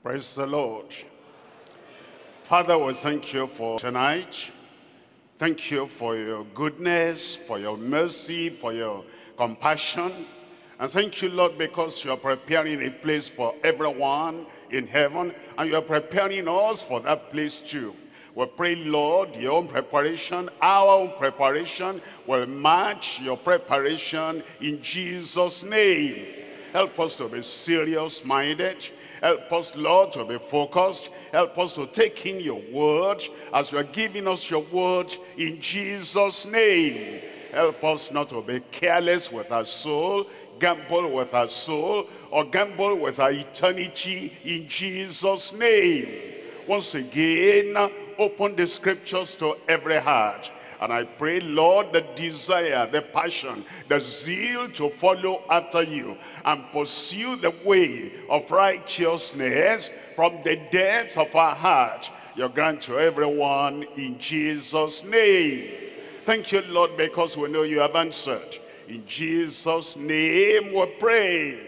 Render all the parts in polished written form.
Praise the Lord. Father, we thank you for tonight. Thank you for your goodness, for your mercy, for your compassion. And thank you, Lord, because you're preparing a place for everyone in heaven, and you're preparing us for that place too. We pray, Lord, your own preparation, our own preparation will match your preparation in Jesus' name. Help us to be serious-minded. Help us, Lord, to be focused. Help us to take in your word as you are giving us your word in Jesus' name. Help us not to be careless with our soul, gamble with our soul, or gamble with our eternity in Jesus' name. Once again, open the scriptures to every heart. And I pray, Lord, the desire, the passion, the zeal to follow after you and pursue the way of righteousness from the depths of our heart, you grant to everyone in Jesus' name. Thank you, Lord, because we know you have answered. In Jesus' name we pray.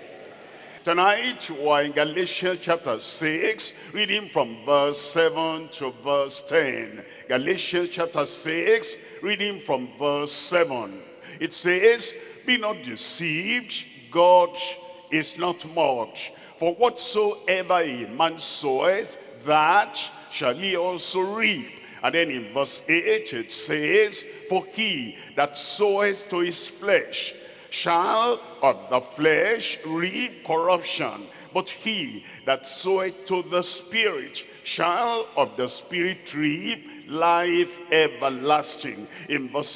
Tonight we're in Galatians chapter 6, reading from verse 7 to verse 10. Galatians chapter 6, reading from verse 7. It says, "Be not deceived, God is not mocked. For whatsoever a man soweth, that shall he also reap." And then in verse 8 it says, "For he that soweth to his flesh shall of the flesh reap corruption, but he that soweth to the Spirit shall of the Spirit reap life everlasting." In verse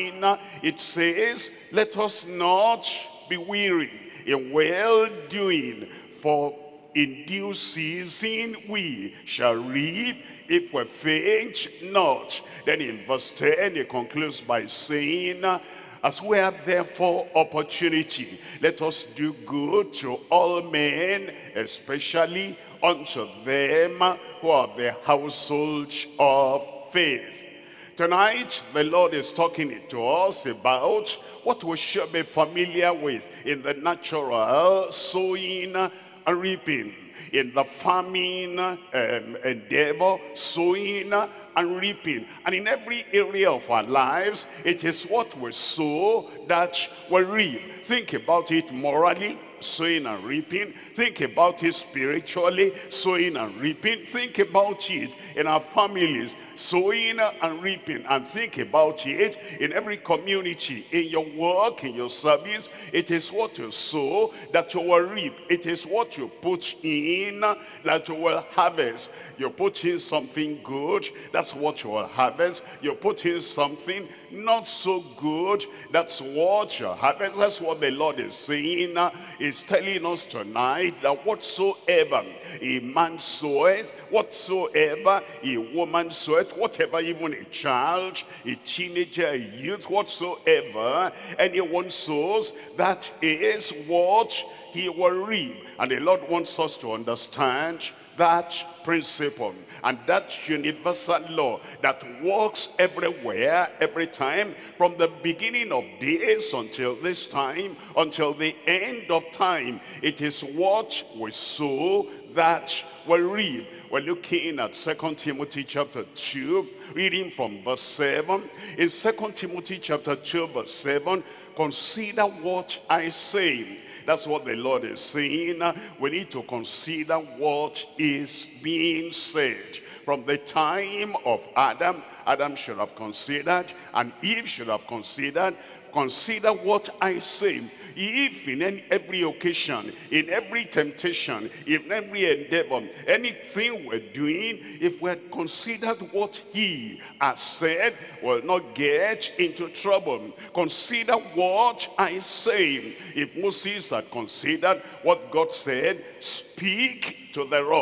9 it says, "Let us not be weary in well-doing, for in due season we shall reap if we faint not." Then in verse 10 it concludes by saying, "As we have therefore opportunity, let us do good to all men, especially unto them who are the household of faith." Tonight, the Lord is talking to us about what we should be familiar with in the natural sowing and reaping, in the farming endeavor, sowing and reaping. And in every area of our lives, it is what we sow that we reap. Think about it morally, sowing and reaping. Think about it spiritually, sowing and reaping. Think about it in our families, sowing and reaping. And think about it in every community, in your work, in your service. It is what you sow that you will reap. It is what you put in that you will harvest. You put in something good, that's what you will harvest. You put in something not so good, that's what you harvest. That's what the Lord is saying. He's telling us tonight that whatsoever a man soweth, whatsoever a woman soweth, whatever even a child, a teenager, a youth, whatsoever anyone sows, that is what he will reap. And the Lord wants us to understand that principle and that universal law that works everywhere, every time, from the beginning of days until this time, until the end of time. It is what we sow that we reap. We're looking at 2 Timothy chapter 2, reading from verse 7. In 2 Timothy chapter 2, verse 7, "Consider what I say." That's what the Lord is saying. We need to consider what is being said. From the time of Adam, Adam should have considered, and Eve should have considered. Consider what I say. If in every occasion, in every temptation, in every endeavor, anything we're doing, if we had considered what he has said, we'll not get into trouble. Consider what I say. If Moses had considered what God said, speak to the rock.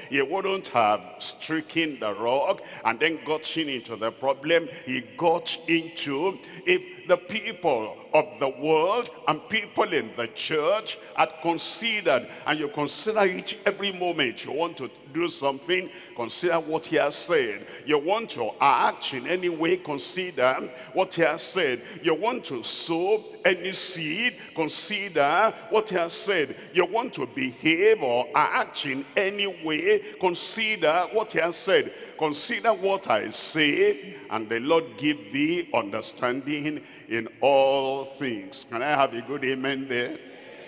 he wouldn't have stricken the rock and then gotten into the problem he got into if the people of the world and people in the church had considered. And you consider it every moment you want to do something, consider what he has said. You want to act in any way, consider what he has said. You want to sow any seed, consider what he has said. You want to behave or act in any way, consider what he has said. Consider what I say, and the Lord give thee understanding in all things. Can I have a good amen there?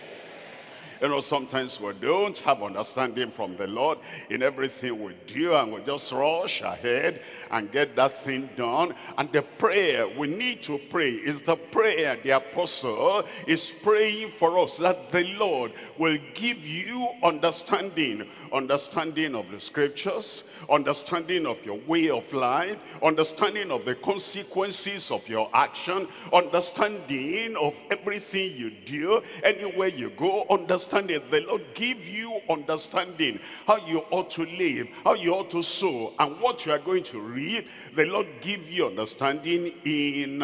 You know, sometimes we don't have understanding from the Lord in everything we do, and we just rush ahead and get that thing done. And the prayer we need to pray is the prayer the apostle is praying for us, that the Lord will give you understanding of the scriptures, understanding of your way of life, understanding of the consequences of your action, understanding of everything you do, anywhere you go, understanding. The Lord give you understanding how you ought to live, how you ought to sow, and what you are going to reap. The Lord give you understanding in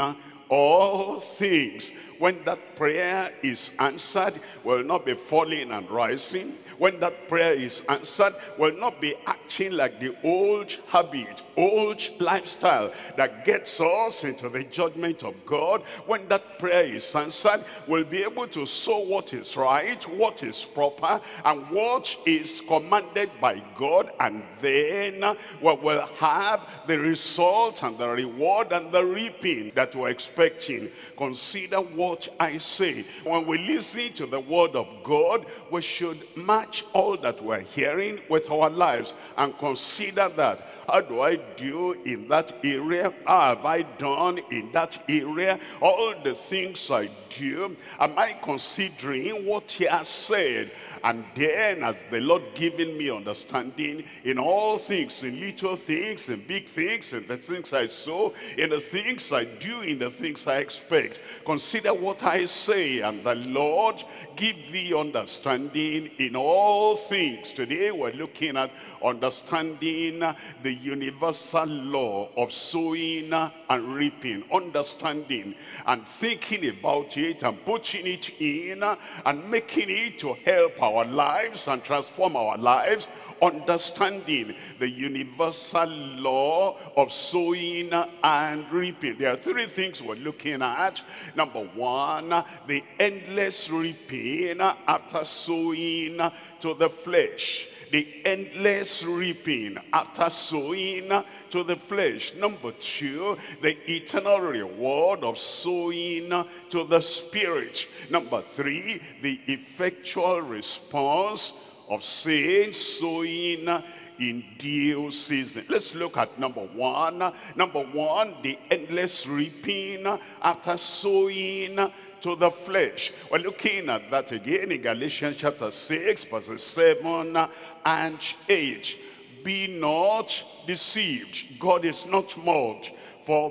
all things. When that prayer is answered, will not be falling and rising. When that prayer is answered, will not be acting like the old habit, old lifestyle that gets us into the judgment of God. When that prayer is answered, we'll be able to sow what is right, what is proper, and what is commanded by God, and then we will have the result and the reward and the reaping that we're expecting. Consider what I say. When we listen to the word of God, we should match all that we're hearing with our lives and consider that. How do I do in that area? How have I done in that area? All the things I do, am I considering what he has said? And then, as the Lord giving me understanding in all things, in little things, in big things, in the things I sow, in the things I do, in the things I expect, consider what I say, and the Lord give thee understanding in all things. Today we're looking at understanding the universal law of sowing and reaping. Understanding and thinking about it and putting it in and making it to help our lives and transform our lives. Understanding the universal law of sowing and reaping. There are three things we're looking at. Number one, the endless reaping after sowing to the flesh. The endless reaping after sowing to the flesh. Number two, the eternal reward of sowing to the spirit. Number three, the effectual response of saints sowing in due season. Let's look at number one. Number one, the endless reaping after sowing to the flesh. We're looking at that again in Galatians chapter 6, verses 7 and 8. Be not deceived. God is not mocked. For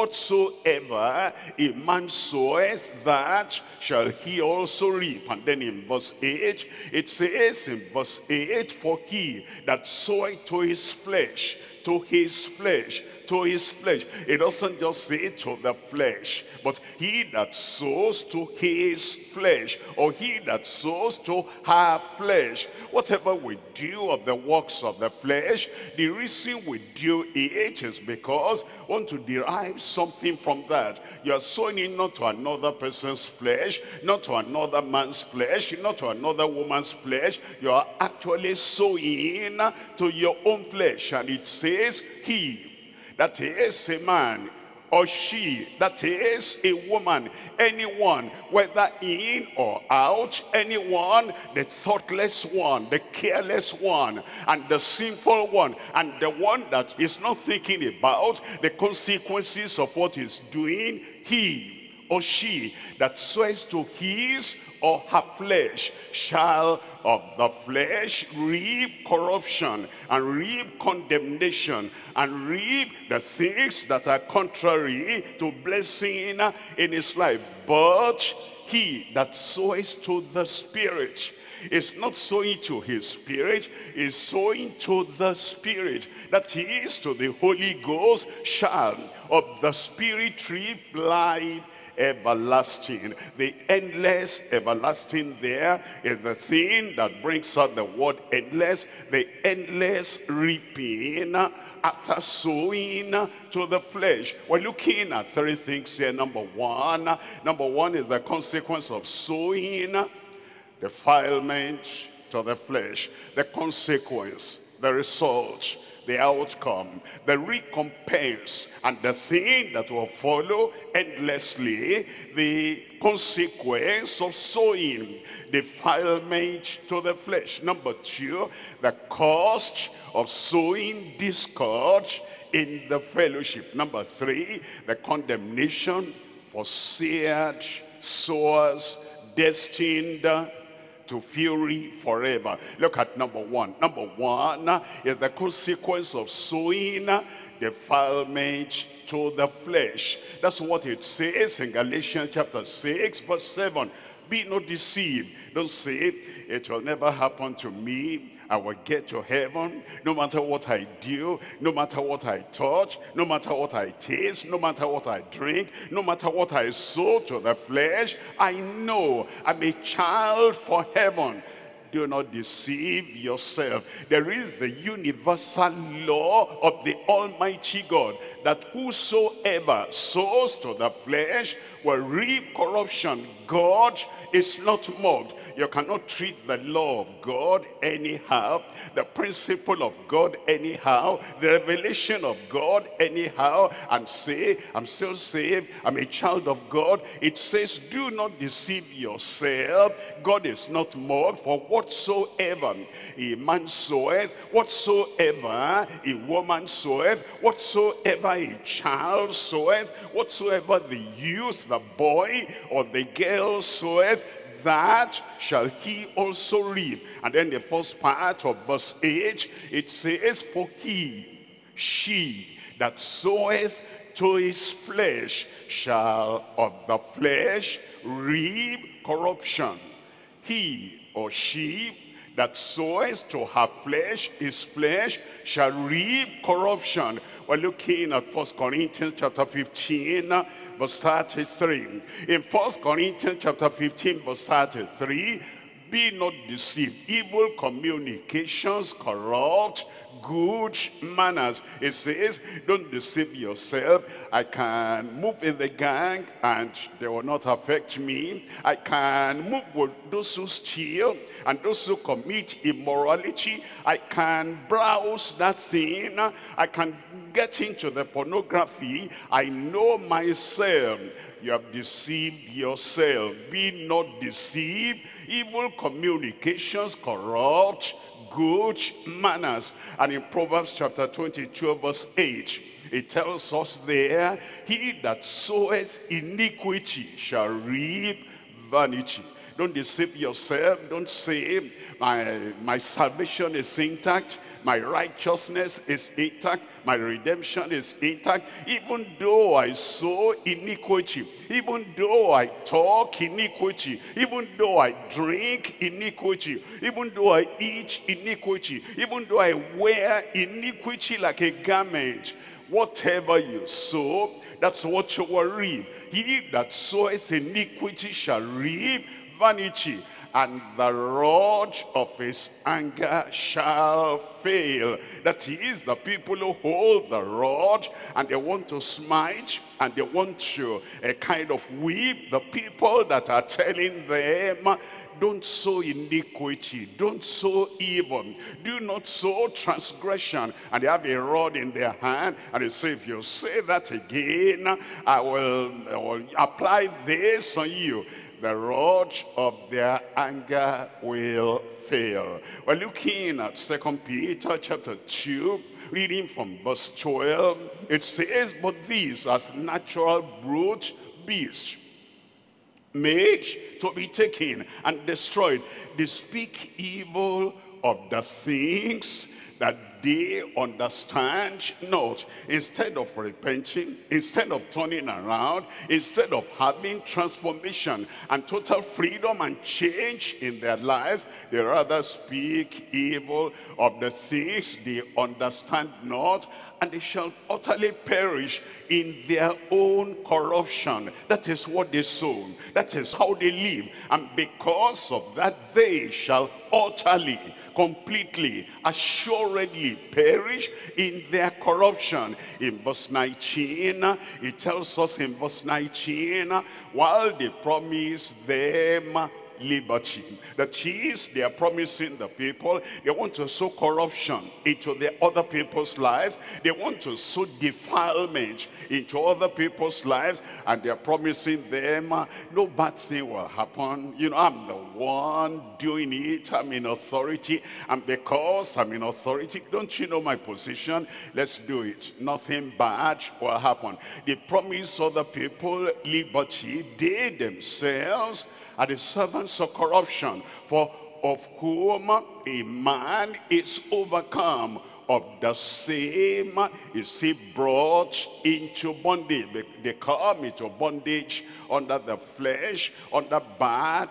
whatsoever a man soweth, that shall he also reap. And then in verse 8, it says in verse 8, for he that soweth to his flesh, to his flesh, to his flesh. It doesn't just say to the flesh, but he that sows to his flesh, or he that sows to her flesh. Whatever we do of the works of the flesh, the reason we do it is because we want to derive something from that. You are sowing it not to another person's flesh, not to another man's flesh, not to another woman's flesh. You are actually sowing to your own flesh. And it says, he, that is a man, or she, that is a woman, anyone, whether in or out, anyone, the thoughtless one, the careless one, and the sinful one, and the one that is not thinking about the consequences of what he's doing, he or she that swears to his or her flesh shall of the flesh reap corruption, and reap condemnation, and reap the things that are contrary to blessing in his life. But he that soweth to the Spirit is not sowing to his spirit, is sowing to the Spirit, that he is to the Holy Ghost, shall of the Spirit tree life everlasting. The endless everlasting there is the thing that brings out the word endless, the endless reaping after sowing to the flesh. We're looking at three things here. Number one is the consequence of sowing: defilement to the flesh. The consequence, the result, the outcome, the recompense, and the thing that will follow endlessly, the consequence of sowing: defilement to the flesh. Number two, the cost of sowing discord in the fellowship. Number three, the condemnation for seared sowers destined to fury forever. Look at number one. Number one is the consequence of sowing defilement to the flesh. That's what it says in Galatians chapter 6 verse 7. Be not deceived. Don't say, it will never happen to me. I will get to heaven no matter what I do, no matter what I touch, no matter what I taste, no matter what I drink, no matter what I sow to the flesh. I know I'm a child for heaven. Do not deceive yourself. There is the universal law of the Almighty God, that whosoever sows to the flesh will reap corruption. God is not mocked. You cannot treat the law of God anyhow, the principle of God anyhow, the revelation of God anyhow, and say, I'm still saved, I'm a child of God. It says, do not deceive yourself. God is not mocked. For whatsoever a man soweth, whatsoever a woman soweth, whatsoever a child soweth, whatsoever the youth, the boy or the girl soweth, that shall he also reap. And then the first part of verse 8, it says, for she that soweth to his flesh shall of the flesh reap corruption. He or she that soweth to her flesh, his flesh, shall reap corruption. We're looking at 1 Corinthians chapter 15, verse 33. In 1 Corinthians chapter 15, verse 33, be not deceived. Evil communications corrupt good manners. It says, don't deceive yourself. I can move in the gang and they will not affect me. I can move with those who steal and those who commit immorality. I can browse that thing. I can get into the pornography. I know myself. You have deceived yourself. Be not deceived. Evil communications corrupt good manners. And in Proverbs chapter 22 verse 8, it tells us there, he that soweth iniquity shall reap vanity. Don't deceive yourself. Don't say, my salvation is intact, my righteousness is intact, my redemption is intact. Even though I sow iniquity, even though I talk iniquity, even though I drink iniquity, even though I eat iniquity, even though I wear iniquity like a garment, whatever you sow, that's what you will reap. He that soweth iniquity shall reap vanity, and the rod of his anger shall fail. That is, the people who hold the rod and they want to smite and they want to kind of whip the people that are telling them, don't sow iniquity, don't sow evil, do not sow transgression. And they have a rod in their hand and they say, if you say that again, I will apply this on you. The rod of their anger will fail. We're looking at 2 Peter chapter 2, reading from verse 12. It says, but these as natural brute beasts, made to be taken and destroyed, they speak evil of the things that they understand not. Instead of repenting, instead of turning around, instead of having transformation and total freedom and change in their lives, they rather speak evil of the things they understand not, and they shall utterly perish in their own corruption. That is what they sow. That is how they live. And because of that, they shall utterly, completely, assuredly perish in their corruption. In verse 19, it tells us in verse 19, while they promise them liberty. That is, they are promising the people, they want to sow corruption into the other people's lives, they want to sow defilement into other people's lives, and they are promising them no bad thing will happen. You know, I'm the one doing it, I'm in authority, and because I'm in authority, don't you know my position? Let's do it. Nothing bad will happen. They promise other people liberty. They themselves are the servants of corruption, for of whom a man is overcome, of the same is he brought into bondage. They come into bondage under the flesh, under bad,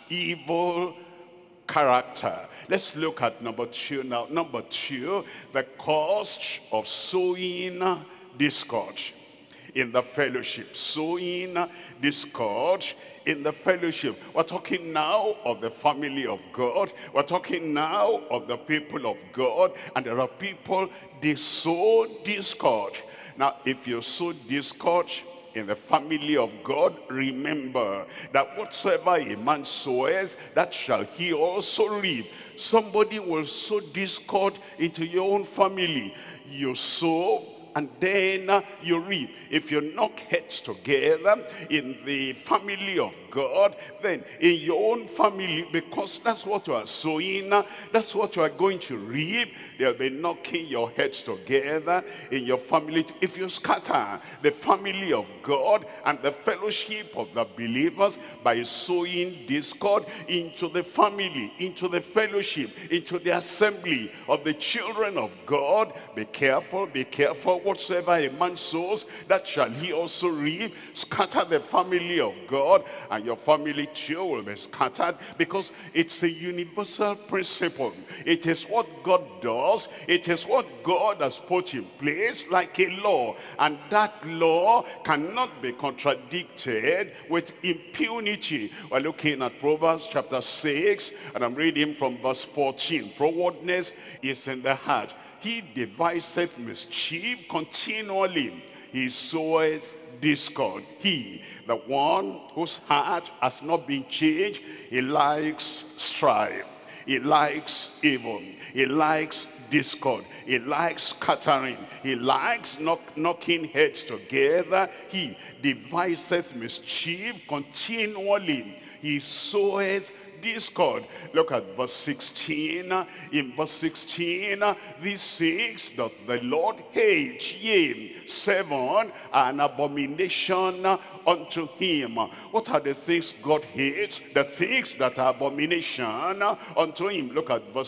evil character. Let's look at number 2 now. Number 2, the cost of sowing discord in the fellowship. Sowing discord in the fellowship. We're talking now of the family of God. We're talking now of the people of God. And there are people, they sow discord. Now, if you sow discord in the family of God, remember that whatsoever a man soweth, that shall he also reap. Somebody will sow discord into your own family. You sow, and then you reap. If you knock heads together in the family of God, then in your own family, because that's what you are sowing, that's what you are going to reap, they'll be knocking your heads together in your family. If you scatter the family of God and the fellowship of the believers by sowing discord into the family, into the fellowship, into the assembly of the children of God, be careful, be careful. Whatsoever a man sows, that shall he also reap. Scatter the family of God, and your family too will be scattered, because it's a universal principle. It is what God does. It is what God has put in place like a law, and that law cannot be contradicted with impunity. We're looking at Proverbs chapter 6, and I'm reading from verse 14. Frowardness is in the heart. He deviseth mischief continually. He soweth discord. He, the one whose heart has not been changed, he likes strife. He likes evil. He likes discord. He likes scattering. He likes knocking heads together. He deviseth mischief continually. He soweth discord. Look at verse 16. In verse 16, these 6 doth the Lord hate, yea, 7 an abomination unto him. What are the things God hates? The things that are abomination unto him. Look at verse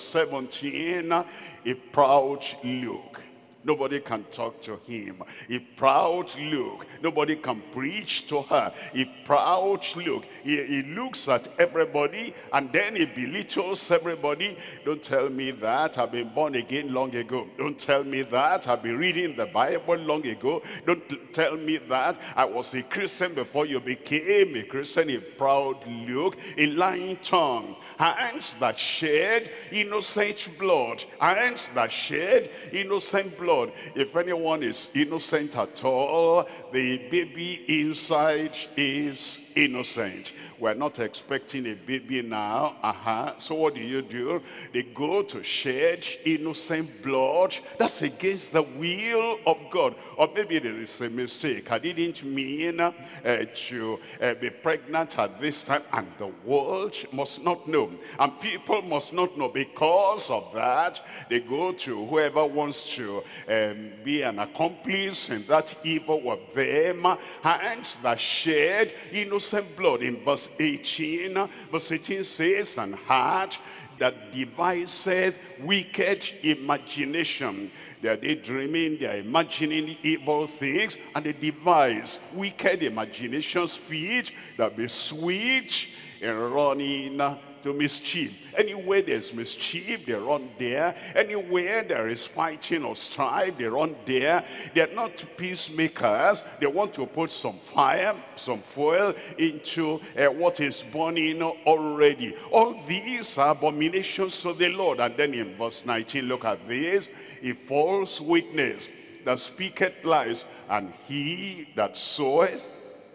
17. A proud look. Nobody can talk to him. A proud look. Nobody can preach to her. A proud look. He looks at everybody and then he belittles everybody. Don't tell me that. I've been born again long ago. Don't tell me that. I've been reading the Bible long ago. Don't tell me that. I was a Christian before you became a Christian. A proud look. A lying tongue. Hands that shed innocent blood. Hands that shed innocent blood. If anyone is innocent at all, the baby inside is innocent. We're not expecting a baby now. So what do? They go to shed innocent blood. That's against the will of God. Or maybe there is a mistake. I didn't mean to be pregnant at this time, and the world must not know, and people must not know. Because of that, they go to whoever wants to be an accomplice in that evil with them. Hands that shed innocent blood. In verse 18 says, and heart that deviseth wicked imagination. They are daydreaming, they are imagining evil things, and they devise wicked imaginations, feet that be sweet in running to mischief. Anywhere there's mischief, they run there. Anywhere there is fighting or strife, they run there. They're not peacemakers. They want to put some fire, some fuel into what is burning already. All these are abominations to the Lord. And then in verse 19, look at this. A false witness that speaketh lies, and he that soweth,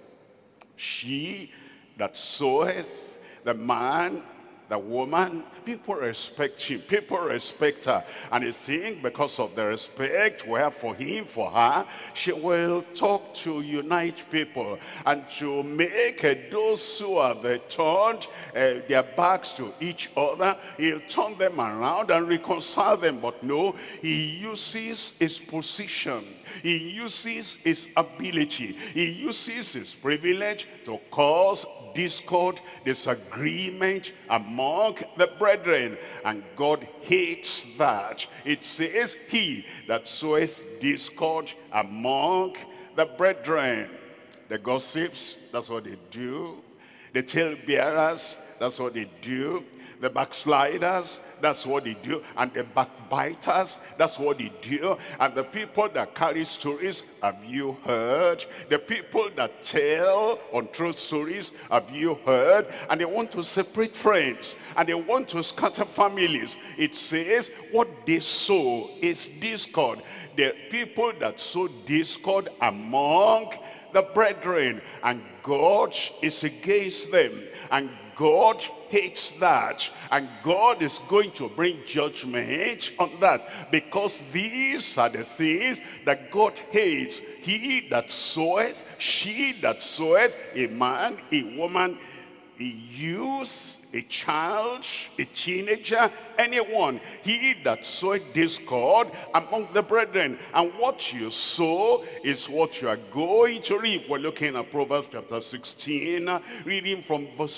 she that soweth, the man, the woman, people respect him, people respect her, and they think because of the respect we have for him, for her, she will talk to unite people and to make those who have turned their backs to each other, he'll turn them around and reconcile them. But no, he uses his position, he uses his ability, he uses his privilege to cause discord, disagreement among the brethren, and God hates that. It says, he that soweth discord among the brethren. The gossips, that's what they do. The talebearers, that's what they do. The backsliders, that's what they do. And the backbiters, that's what they do. And the people that carry stories, have you heard? The people that tell untrue stories, have you heard? And they want to separate friends, and they want to scatter families. It says what they sow is discord. The people that sow discord among the brethren, and God is against them, and God hates that, and God is going to bring judgment on that, because these are the things that God hates. He that soweth, she that soweth, a man, a woman, a youth, a child, a teenager, anyone, he that soweth discord among the brethren. And what you sow is what you are going to reap. We're looking at Proverbs chapter 16, reading from verse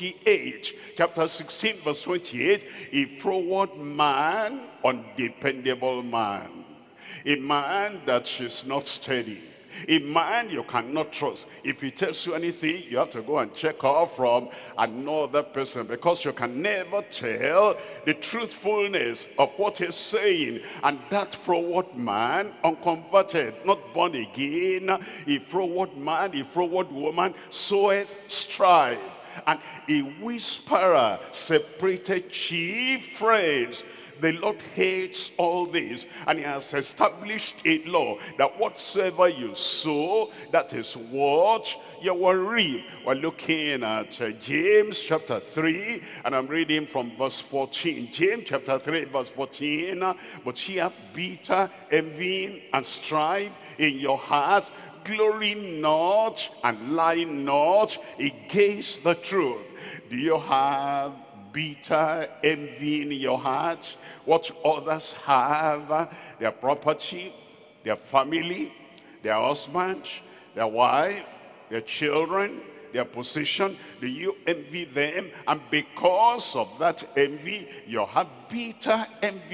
28. Chapter 16, verse 28, a froward man, undependable man, a man that is not steady, a man you cannot trust. If he tells you anything, you have to go and check out from another person, because you can never tell the truthfulness of what he's saying. And that froward man, unconverted, not born again, a froward man, a froward woman, soweth strife, and a whisperer separated chief friends. The Lord hates all this, and he has established a law that whatsoever you sow, that is what you will reap. We're looking at James chapter 3, and I'm reading from verse 14. James chapter 3, verse 14. But ye have bitter envy and strife in your hearts. Glory not and lie not against the truth. Do you have bitter envy in your heart? What others have, their property, their family, their husband, their wife, their children, their position, do you envy them? And because of that envy, you have bitter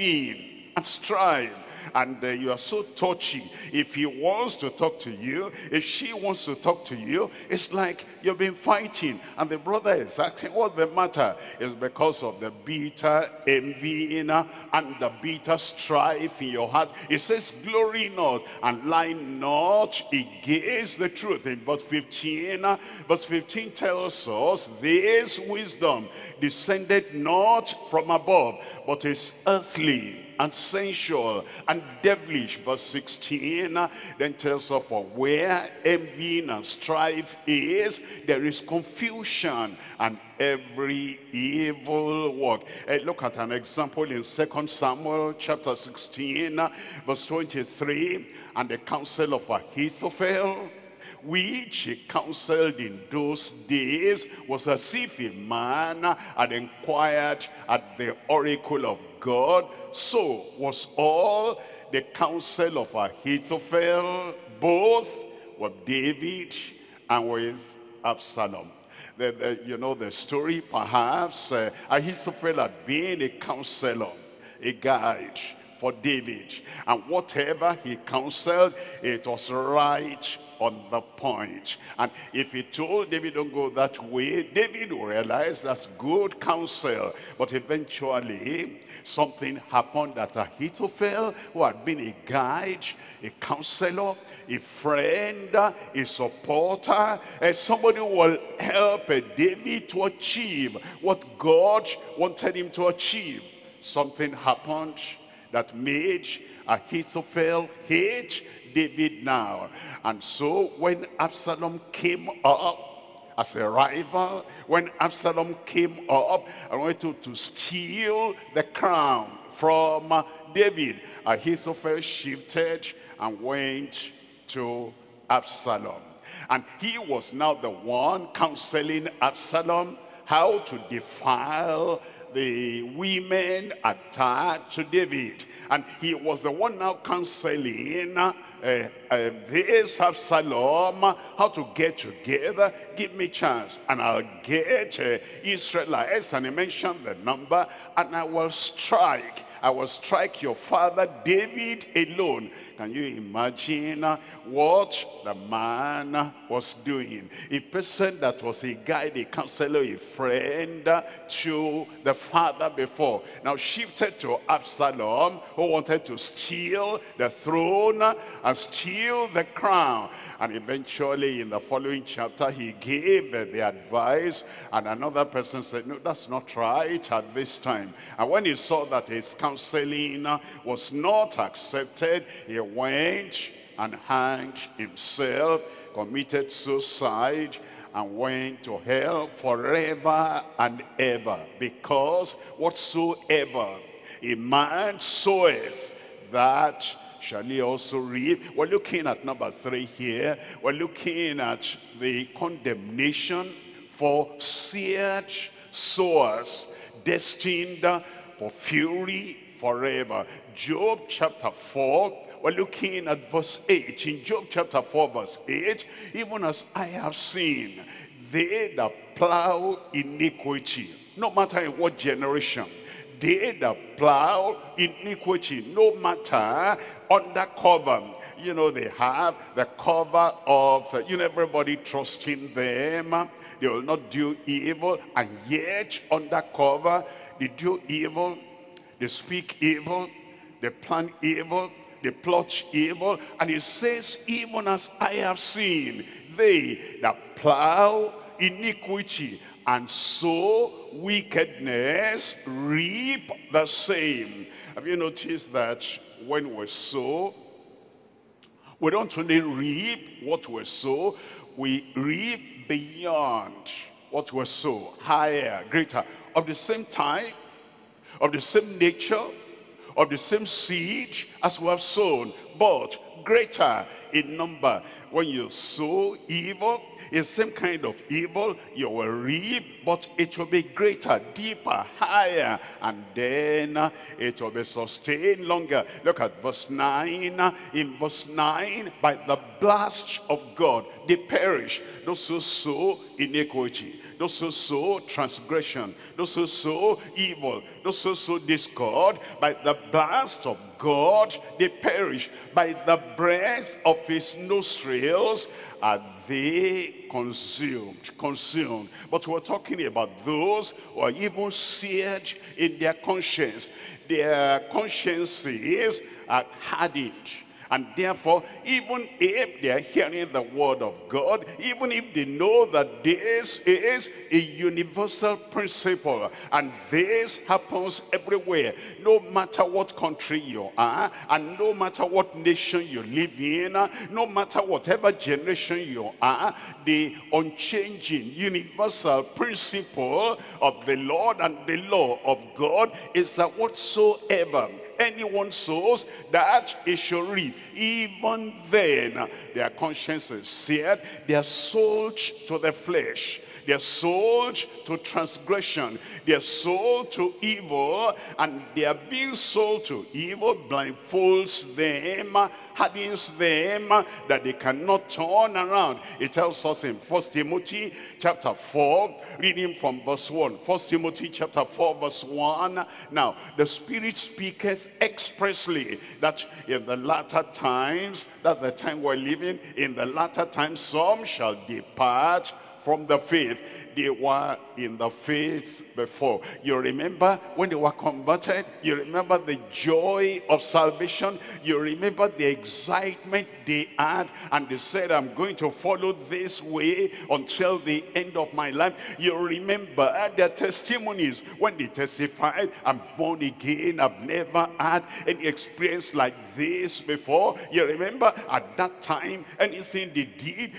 envy and strife. And you are so touchy. If he wants to talk to you, if she wants to talk to you, it's like you've been fighting, and the brother is asking what's the matter. It's because of the bitter envy and the bitter strife in your heart. It says, glory not and lie not against the truth. In verse 15 tells us, this wisdom descended not from above, but is earthly and sensual and devilish. Verse 16 then tells us, for where envy and strife is, there is confusion and every evil work. Look at an example in 2 Samuel chapter 16, verse 23. And the counsel of Ahithophel, which he counseled in those days, was as if a man had inquired at the oracle of God. So was all the counsel of Ahithophel, both with David and with Absalom. You know the story, perhaps. Ahithophel had been a counselor, a guide for David. And whatever he counseled, it was right on the point. And if he told David, don't go that way, David will realize that's good counsel. But eventually, something happened that Ahithophel, who had been a guide, a counselor, a friend, a supporter, somebody who will help David to achieve what God wanted him to achieve. Something happened that made Ahithophel hate David now. And so when Absalom came up as a rival, when Absalom came up and wanted to steal the crown from David, Ahithophel shifted and went to Absalom. And he was now the one counseling Absalom how to defile the women attached to David. And he was the one now counseling this Absalom how to get together. Give me chance and I'll get Israelites, and he mentioned the number, and I will strike your father David alone. Can you imagine what the man was doing? A person that was a guide, a counselor, a friend to the father before, now shifted to Absalom, who wanted to steal the throne and steal the crown. And eventually in the following chapter he gave the advice, and another person said, no, that's not right at this time. And when he saw that his counseling was not accepted, he went and hanged himself, committed suicide, and went to hell forever and ever. Because whatsoever a man soweth, that shall he also reap. We're looking at number 3 here. We're looking at the condemnation for seared sowers, destined for fury forever. Job chapter 4, we're looking at verse 8. In Job chapter 4 verse 8, even as I have seen, they that plow iniquity, no matter in what generation, they that plow iniquity, no matter under cover. You know, they have the cover of, everybody trusting them. They will not do evil, and yet under cover, they do evil, they speak evil, they plan evil, they plot evil. And it says, even as I have seen, they that plow iniquity and sow wickedness reap the same. Have you noticed that when we sow, we don't only reap what we sow, we reap beyond what we sow, higher, greater, of the same type, of the same nature, of the same seed as we have sown, but greater in number. When you sow evil, it's the same kind of evil you will reap, but it will be greater, deeper, higher, and then it will be sustained longer. Look at verse 9. In verse 9, by the blast of God, they perish. Those who sow iniquity, those who sow transgression, those who sow evil, those who sow discord, by the blast of God, they perish. By the breath of his nostrils are they consumed. But we're talking about those who are even seared in their conscience. Their consciences are hardened. And therefore, even if they are hearing the word of God, even if they know that this is a universal principle, and this happens everywhere, no matter what country you are, and no matter what nation you live in, no matter whatever generation you are, the unchanging universal principle of the Lord and the law of God is that whatsoever anyone sows, that he shall reap. even then their conscience is seared, they are sold to the flesh. They are sold to transgression. They are sold to evil, and they are being sold to evil blindfolds them, hardens them, that they cannot turn around. It tells us in 1 Timothy chapter 4, reading from verse 1. 1 Timothy chapter 4 verse 1. Now, the Spirit speaketh expressly that in the latter times, that's the time we're living, in the latter times some shall depart from the faith. They were in the faith before. You remember when they were converted? You remember the joy of salvation? You remember the excitement they had, and they said, I'm going to follow this way until the end of my life. You remember their testimonies when they testified, I'm born again, I've never had any experience like this before. You remember at that time, anything they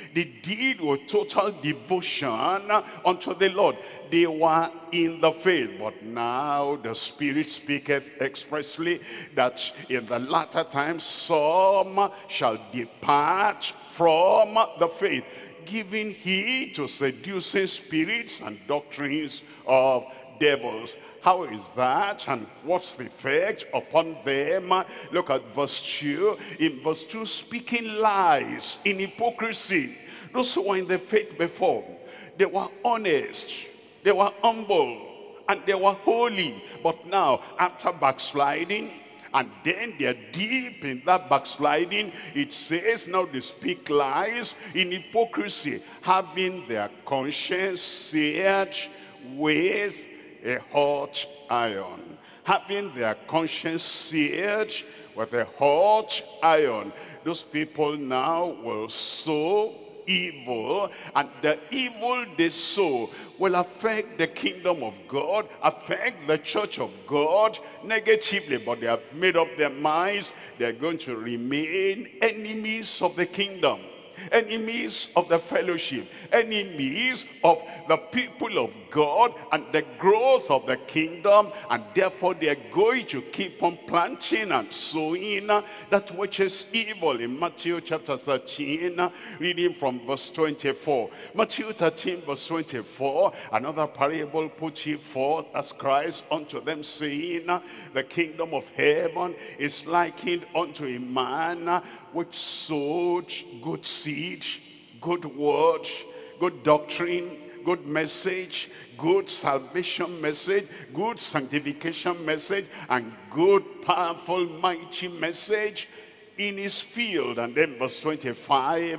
did with total devotion unto the Lord. They were in the faith, but now the Spirit speaketh expressly that in the latter times some shall depart from the faith, giving heed to seducing spirits and doctrines of devils. How is that, and what's the effect upon them? Look at verse 2. In verse 2, speaking lies in hypocrisy. Those who were in the faith before, they were honest, they were humble, and they were holy. But now, after backsliding, and then they're deep in that backsliding, it says now they speak lies in hypocrisy, having their conscience seared with a hot iron. Having their conscience seared with a hot iron. Those people now will sow evil, and the evil they sow will affect the kingdom of God, affect the church of God negatively. But they have made up their minds they're going to remain enemies of the kingdom, enemies of the fellowship, enemies of the people of God and the growth of the kingdom, and therefore they are going to keep on planting and sowing that which is evil. In Matthew chapter 13, reading from verse 24. Matthew 13 verse 24, another parable put ye forth as Christ unto them, saying, the kingdom of heaven is likened unto a man which sowed good seed, good word, good doctrine, good message, good salvation message, good sanctification message, and good powerful mighty message in his field. And then verse 25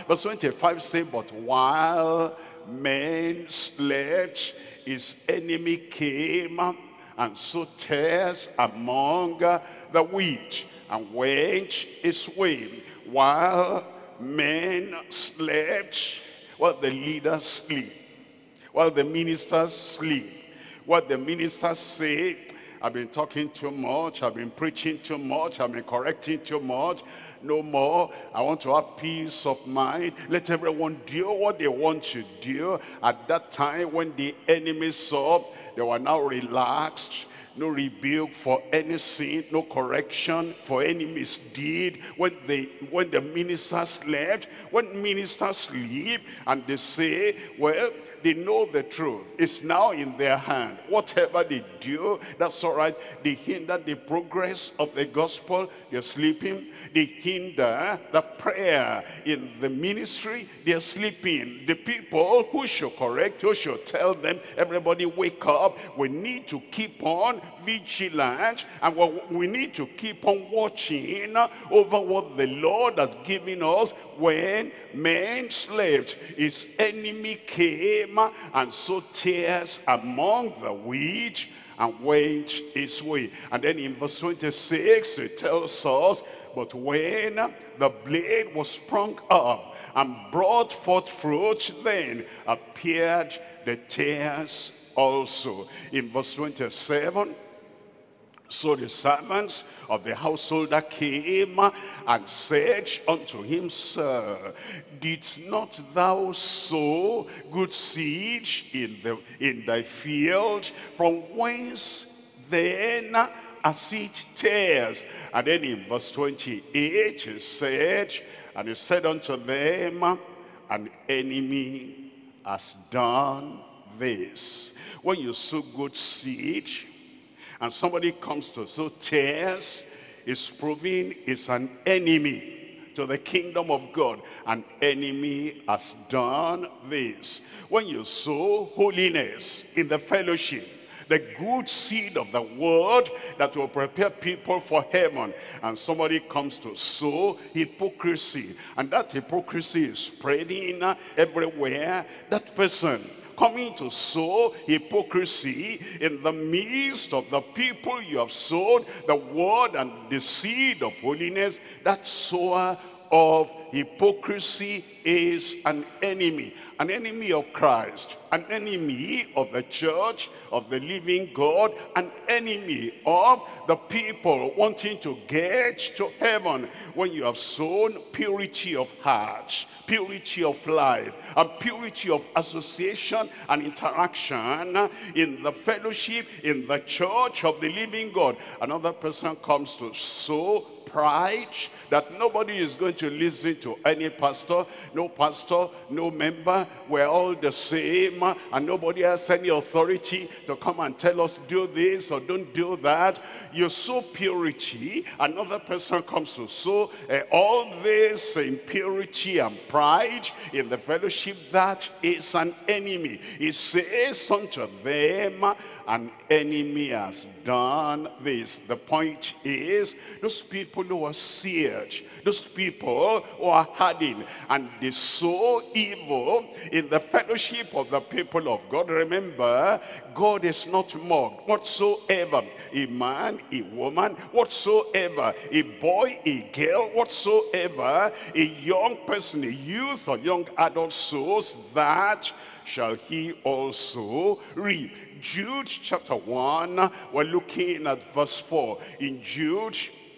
says, but while men slept, his enemy came and sowed tares among the wheat, and went his way. While men slept, while the leaders sleep, while the ministers sleep, what the ministers say, I've been talking too much, I've been preaching too much, I've been correcting too much, no more. I want to have peace of mind. Let everyone do what they want to do. At that time when the enemy saw, they were now relaxed. No rebuke for any sin, no correction for any misdeed. When the ministers left, when ministers sleep and they say, well, they know the truth. It's now in their hand. Whatever they do, that's all right. They hinder the progress of the gospel. They're sleeping. They hinder the prayer in the ministry. They're sleeping. The people who should correct, who should tell them, everybody wake up. We need to keep on vigilant, and we need to keep on watching over what the Lord has given us. When men slept, his enemy came and sowed tares among the wheat and went his way. And then in verse 26 it tells us, but when the blade was sprung up and brought forth fruit, then appeared the tares also. In verse 27, so the servants of the householder came and said unto him, Sir, didst not thou sow good seed in thy field? From whence then as it tears. And then in verse 28 he said, and he said unto them, an enemy has done this. When you sow good seed and somebody comes to sow tares, it's proving it's an enemy to the kingdom of God. An enemy has done this. When you sow holiness in the fellowship, the good seed of the word that will prepare people for heaven, and somebody comes to sow hypocrisy, and that hypocrisy is spreading everywhere, that person coming to sow hypocrisy in the midst of the people you have sowed the word and the seed of holiness, that sower of hypocrisy is an enemy of Christ, an enemy of the church of the living God, an enemy of the people wanting to get to heaven. When you have sown purity of heart, purity of life, and purity of association and interaction in the fellowship, in the church of the living God, another person comes to sow pride, that nobody is going to listen to any pastor, no member, we're all the same, and nobody has any authority to come and tell us do this or don't do that. You sow purity, another person comes to sow all this impurity and pride in the fellowship. That is an enemy. He says unto them, an enemy has done this. The point is, those people who are seared, those people who are hardened, and they sow evil in the fellowship of the people of God. Remember, God is not mocked. Whatsoever a man, a woman, whatsoever a boy, a girl, whatsoever a young person, a youth or young adult sows, that shall he also reap. Jude chapter 1, we're looking at verse 4. In Jude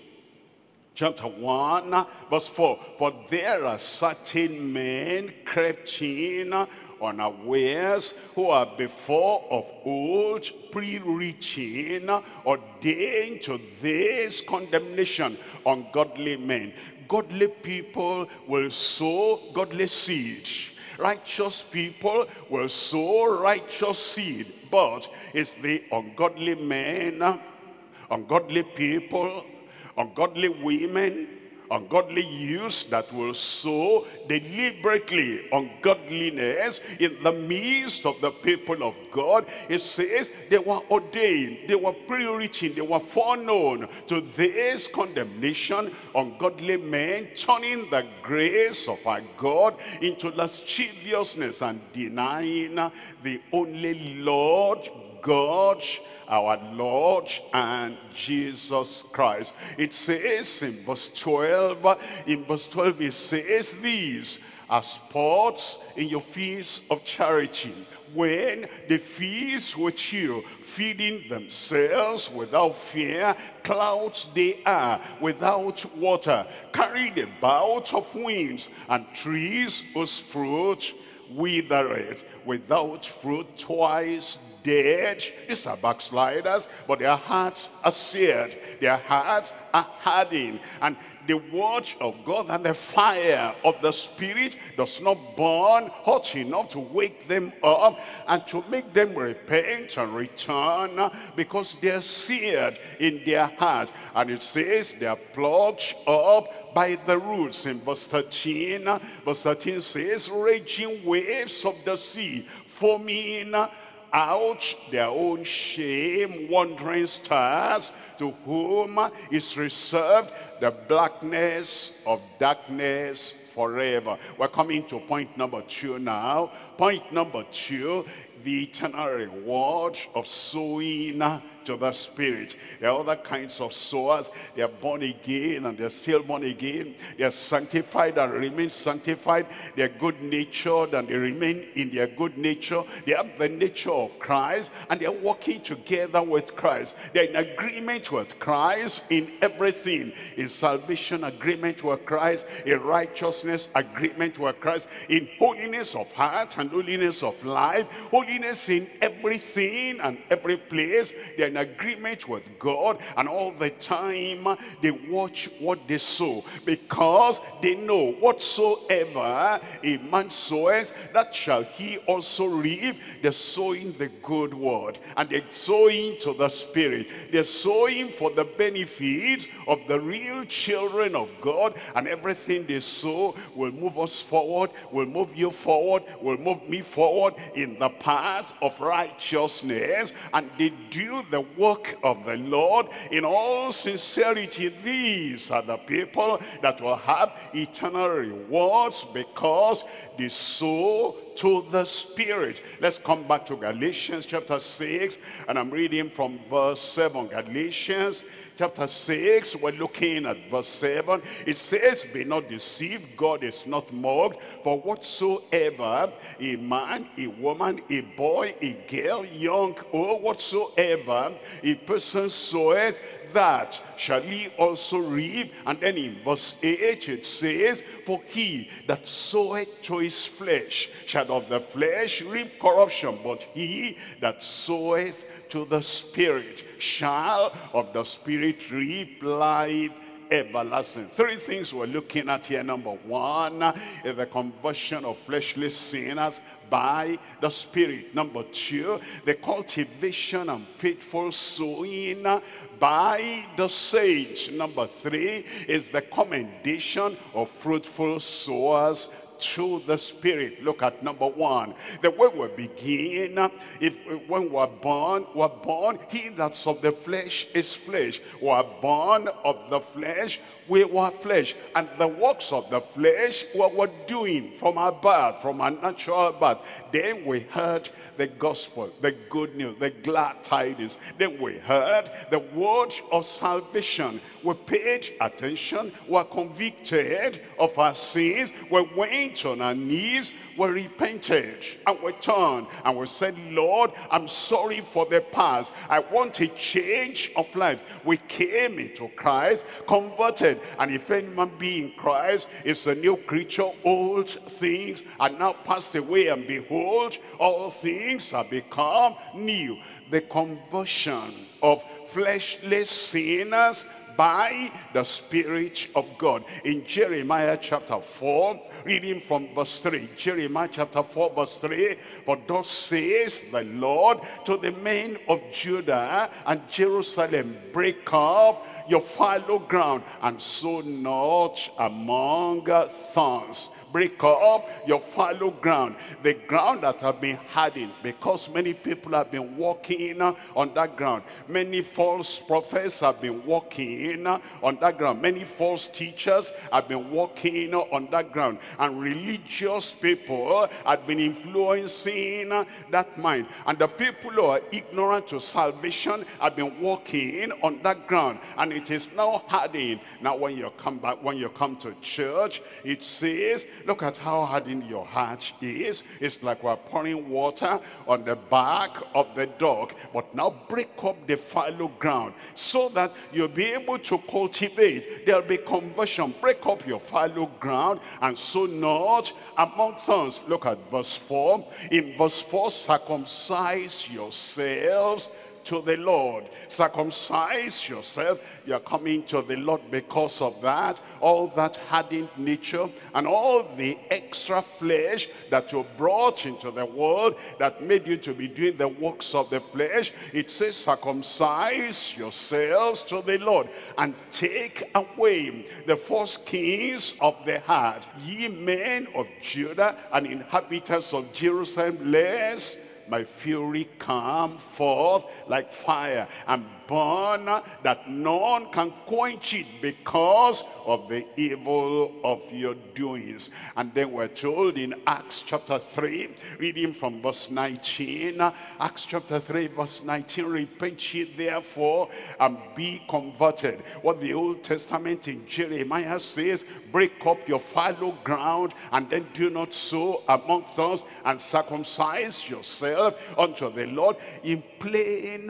chapter 1, verse 4, for there are certain men crept in unawares, who are before of old pre-written, ordained to this condemnation, ungodly men. Godly people will sow godly seed. Righteous people will sow righteous seed, but it's the ungodly men, ungodly people, ungodly women, ungodly youths that will sow deliberately ungodliness in the midst of the people of God. It says they were ordained, they were pre-written, they were foreknown to this condemnation, ungodly men turning the grace of our God into lasciviousness and denying the only Lord God, our Lord and Jesus Christ. It says in verse 12, it says, these are spots in your feast of charity, when they feast with you, feeding themselves without fear. Clouds they are without water, carried about of winds, and trees whose fruit withereth, without fruit, twice dead. These are backsliders, but their hearts are seared, their hearts are hardened, and the word of God and the fire of the Spirit does not burn hot enough to wake them up and to make them repent and return, because they're seared in their heart. And it says they are plucked up by the roots. In verse 13 says, raging waves of the sea, foaming out their own shame, wandering stars, to whom is reserved the blackness of darkness forever. We're coming to point number 2 now. Point number 2, the eternal reward of sowing to the Spirit. There are other kinds of sowers. They are born again and they're still born again. They are sanctified and remain sanctified. They are good-natured and they remain in their good nature. They have the nature of Christ and they are working together with Christ. They are in agreement with Christ in everything. In salvation, agreement with Christ. In righteousness, agreement with Christ. In holiness of heart and holiness of life. Holiness in everything and every place. They are in agreement with God, and all the time they watch what they sow, because they know whatsoever a man soweth, that shall he also reap. They're sowing the good word, and they're sowing to the Spirit. They're sowing for the benefit of the real children of God, and everything they sow will move us forward, will move you forward, will move me forward in the path of righteousness. And they do the work of the Lord in all sincerity. These are the people that will have eternal rewards, because they sow to the Spirit. Let's come back to Galatians chapter 6, and I'm reading from verse 7. Galatians chapter 6, we're looking at verse 7. It says, be not deceived, God is not mocked. For whatsoever a man, a woman, a boy, a girl, young, or whatsoever a person soweth, that shall he also reap. And then in verse 8 it says, for he that soweth to his flesh shall of the flesh reap corruption, but he that soweth to the Spirit shall of the Spirit reap life everlasting. Three things we're looking at here. Number one is the conversion of fleshly sinners by the Spirit. Number two, the cultivation and faithful sowing by the saints. Number three is the commendation of fruitful sowers to the Spirit. Look at number one. The way we begin, when we're born, he that's of the flesh is flesh. We're born of the flesh, we were flesh. And the works of the flesh we're doing from our birth, from our natural birth. Then we heard the gospel, the good news, the glad tidings. Then we heard the word of salvation. We paid attention, were convicted of our sins, we went on our knees, we repented, and we turned, and we said, Lord, I'm sorry for the past. I want a change of life. We came into Christ, converted, and if any man be in Christ, is a new creature. Old things are now passed away, and behold, all things are become new. The conversion of fleshly sinners by the Spirit of God. In Jeremiah chapter 4, reading from verse 3. Jeremiah chapter 4 verse 3. For thus says the Lord to the men of Judah and Jerusalem, break up your fallow ground, and sow not among thorns. Break up your fallow ground, the ground that have been hardened, because many people have been walking on that ground. Many false prophets have been walking on that ground. Many false teachers have been walking on that ground, and religious people have been influencing that mind. And the people who are ignorant to salvation have been walking on that ground, and it is now hardened. Now when you come back, when you come to church, it says, look at how hardened your heart is. It's like we're pouring water on the back of the dog. But now break up the fallow ground, so that you'll be able to cultivate. There'll be conversion. Break up your fallow ground, and sow not among thorns. Look at verse 4. In verse 4, circumcise yourselves to the Lord. Circumcise yourself. You're coming to the Lord because of that. All that hardened nature and all the extra flesh that you brought into the world that made you to be doing the works of the flesh. It says, circumcise yourselves to the Lord, and take away the foreskins of the heart, ye men of Judah and inhabitants of Jerusalem, lest my fury come forth like fire, and burn that none can quench it, because of the evil of your doings. And then we're told in Acts chapter 3, reading from verse 19, Acts chapter 3 verse 19, repent ye therefore and be converted. What the Old Testament in Jeremiah says, break up your fallow ground, and then do not sow among thorns, and circumcise yourself unto the Lord. In plain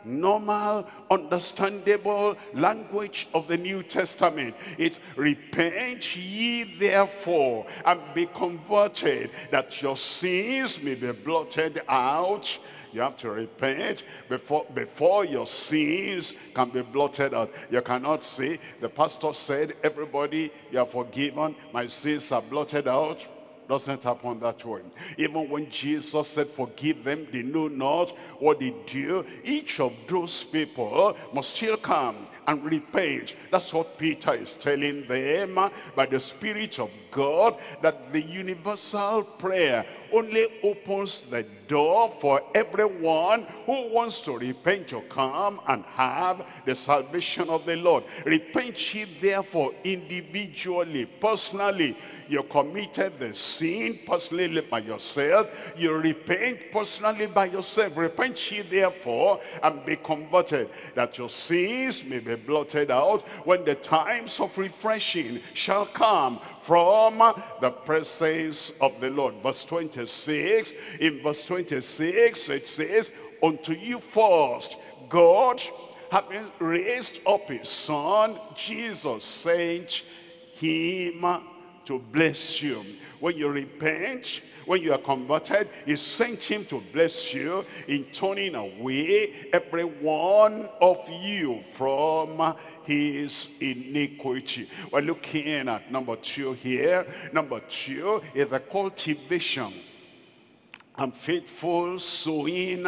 normal, understandable language of the New Testament. It's repent ye therefore and be converted, that your sins may be blotted out. You have to repent before your sins can be blotted out. You cannot say, the pastor said, everybody, you are forgiven, my sins are blotted out. Doesn't happen that way. Even when Jesus said, forgive them, they know not what they do. Each of those people must still come and repent. That's what Peter is telling them by the Spirit of God, that the universal prayer only opens the door for everyone who wants to repent to come and have the salvation of the Lord. Repent ye therefore individually, personally. You committed the sin personally by yourself. You repent personally by yourself. Repent ye therefore and be converted, that your sins may be blotted out when the times of refreshing shall come from the presence of the Lord. Verse 26, in verse 26 it says, unto you first God, having raised up his Son Jesus, sent him to bless you. When you repent, when you are converted, he sent him to bless you in turning away every one of you from his iniquity. We're looking at number 2 here. Number 2 is the cultivation and faithful sowing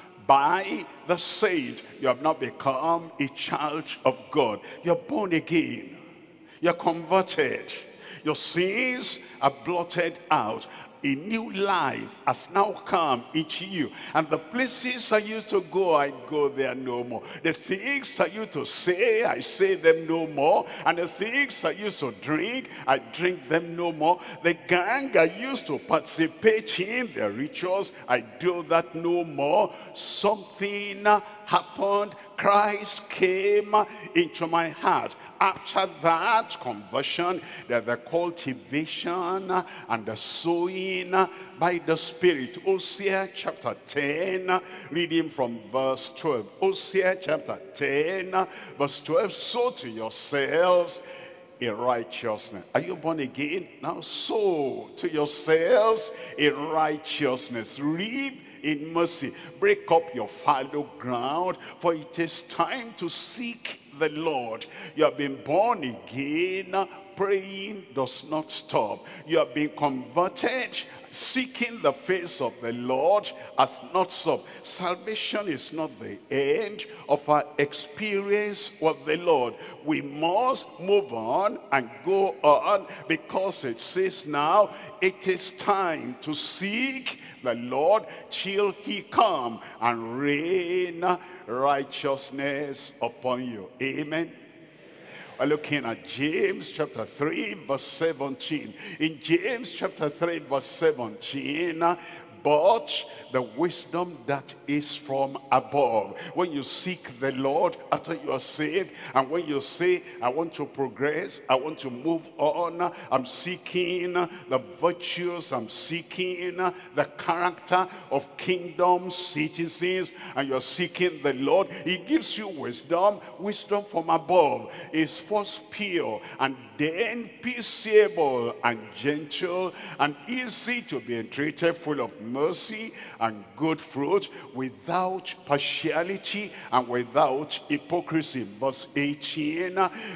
by the saint. You have now become a child of God. You're born again. You're converted. Your sins are blotted out. A new life has now come into you. And the places I used to go, I go there no more. The things I used to say, I say them no more. And the things I used to drink, I drink them no more. The gang I used to participate in, their rituals, I do that no more. Something happened. Christ came into my heart. After that conversion, there's the cultivation and the sowing by the Spirit. Hosea chapter 10, reading from verse 12. Hosea chapter 10, verse 12. Sow to yourselves in righteousness. Are you born again? Now sow to yourselves in righteousness. Reap in mercy. Break up your fallow ground, for it is time to seek the Lord. You have been born again. Praying does not stop. You have been converted. Seeking the face of the Lord has not stopped. Salvation is not the end of our experience with the Lord. We must move on and go on, because it says now it is time to seek the Lord till he come and rain righteousness upon you. Amen. We're looking at James chapter 3 verse 17. In James chapter 3 verse 17, but the wisdom that is from above. When you seek the Lord after you are saved, and when you say, I want to progress, I want to move on, I'm seeking the virtues, I'm seeking the character of kingdom citizens, and you're seeking the Lord, he gives you wisdom. Wisdom from above is first pure, and then peaceable and gentle and easy to be entreated, full of mercy and good fruit, without partiality and without hypocrisy. Verse 18,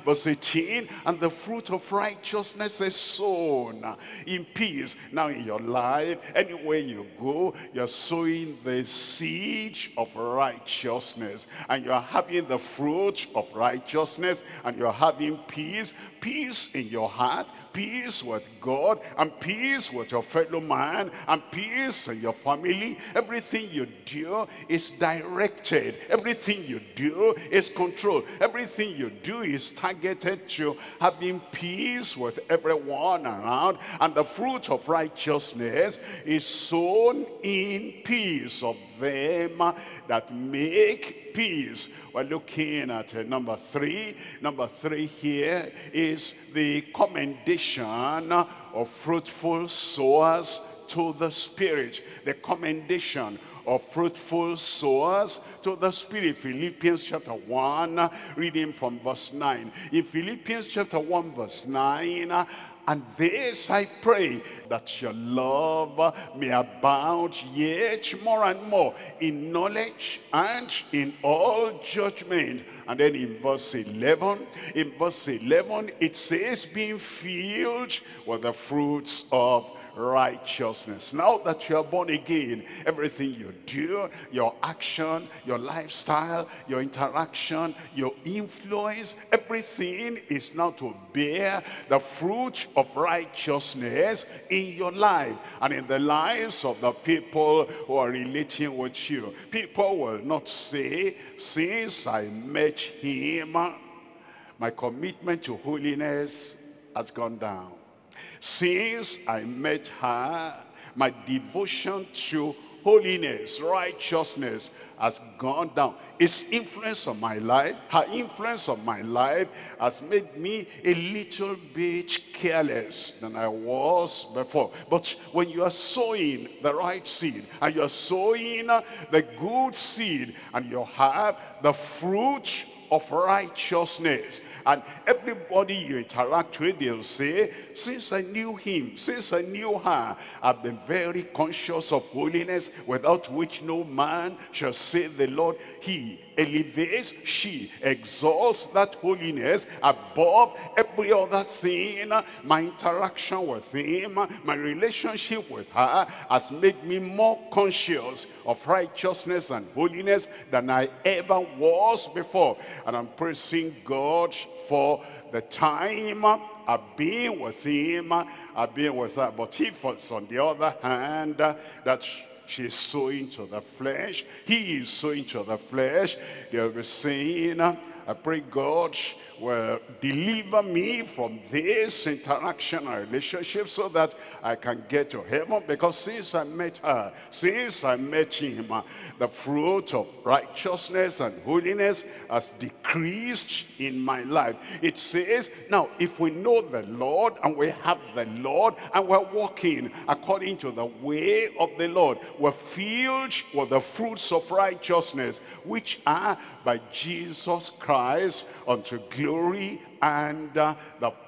and the fruit of righteousness is sown in peace. Now in your life, anywhere you go, you're sowing the seed of righteousness, and you're having the fruit of righteousness, and you're having peace. Peace in your heart, peace with God, and peace with your fellow man, and peace in your family. Everything you do is directed. Everything you do is controlled. Everything you do is targeted to having peace with everyone around. And the fruit of righteousness is sown in peace of them that make peace. We're looking at number 3. Number 3 here is the commendation of fruitful sowers to the Spirit. The commendation of fruitful sowers to the Spirit. Philippians chapter 1, reading from verse 9. In Philippians chapter 1, verse 9, and this I pray, that your love may abound yet more and more in knowledge and in all judgment. And then in verse 11, it says, being filled with the fruits of righteousness. Now that you are born again, everything you do, your action, your lifestyle, your interaction, your influence, everything is now to bear the fruit of righteousness in your life and in the lives of the people who are relating with you. People will not say, since I met him, my commitment to holiness has gone down. Since I met her, my devotion to holiness, righteousness has gone down. Its influence on my life, her influence on my life has made me a little bit careless than I was before. But when you are sowing the right seed, and you are sowing the good seed, and you have the fruit of righteousness, and everybody you interact with, they'll say, since I knew him, since I knew her, I've been very conscious of holiness, without which no man shall see the Lord. He elevates, she exalts that holiness above every other thing. My interaction with him, my relationship with her has made me more conscious of righteousness and holiness than I ever was before. And I'm praising God for the time I've been with him, I've been with her. But if it's on the other hand that she's sowing to the flesh, he is sowing to the flesh, they'll be saying, I pray God will deliver me from this interaction and relationship so that I can get to heaven. Because since I met her, since I met him, the fruit of righteousness and holiness has decreased in my life. It says, now if we know the Lord and we have the Lord and we're walking according to the way of the Lord, we're filled with the fruits of righteousness, which are by Jesus Christ unto glory and the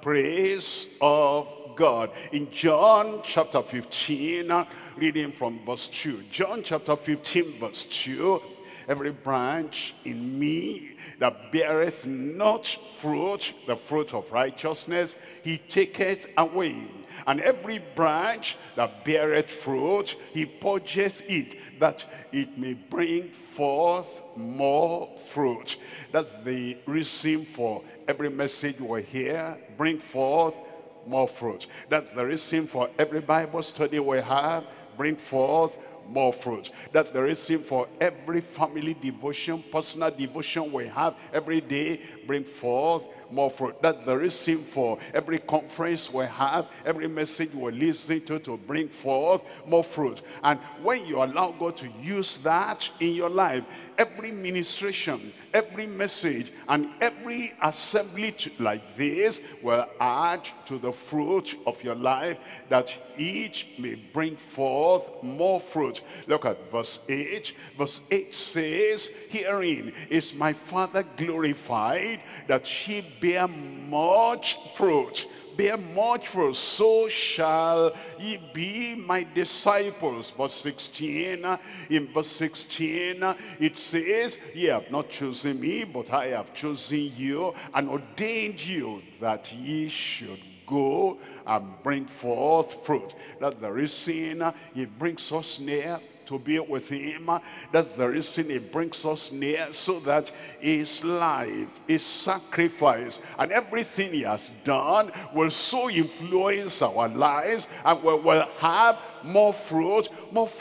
praise of God. In John chapter 15, reading from verse 2. John chapter 15 verse 2. Every branch in me that beareth not fruit, the fruit of righteousness, he taketh away. And every branch that beareth fruit, he purgeth it, that it may bring forth more fruit. That's the reason for every message we hear: bring forth more fruit. That's the reason for every Bible study we have: bring forth more fruit. That's the reason for every family devotion, personal devotion we have every day: bring forth more fruit. That's the reason for every conference we have, every message we listen to bring forth more fruit. And when you allow God to use that in your life, every ministration, every message, and every assembly like this will add to the fruit of your life, that each may bring forth more fruit. Look at verse 8. Verse 8 says, herein is my Father glorified, that ye bear much fruit. Bear much fruit, so shall ye be my disciples. Verse 16, in verse 16, it says, ye have not chosen me, but I have chosen you and ordained you that ye should go and bring forth fruit. That's the reason he brings us near to be with him. That's the reason he brings us near, so that his life, his sacrifice, and everything he has done will so influence our lives, and we will have more fruit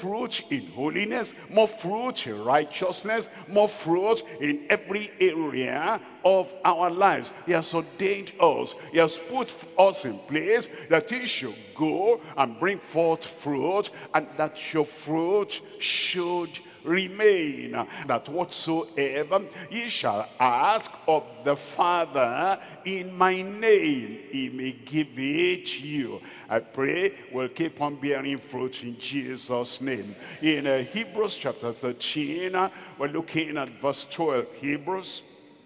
in holiness, more fruit in righteousness, more fruit in every area of our lives. He has ordained us, he has put us in place that he should go and bring forth fruit, and that your fruit should remain, that whatsoever ye shall ask of the Father in my name, he may give it you. I pray we'll keep on bearing fruit in Jesus' name. In Hebrews chapter 13, we're looking at verse 12. Hebrews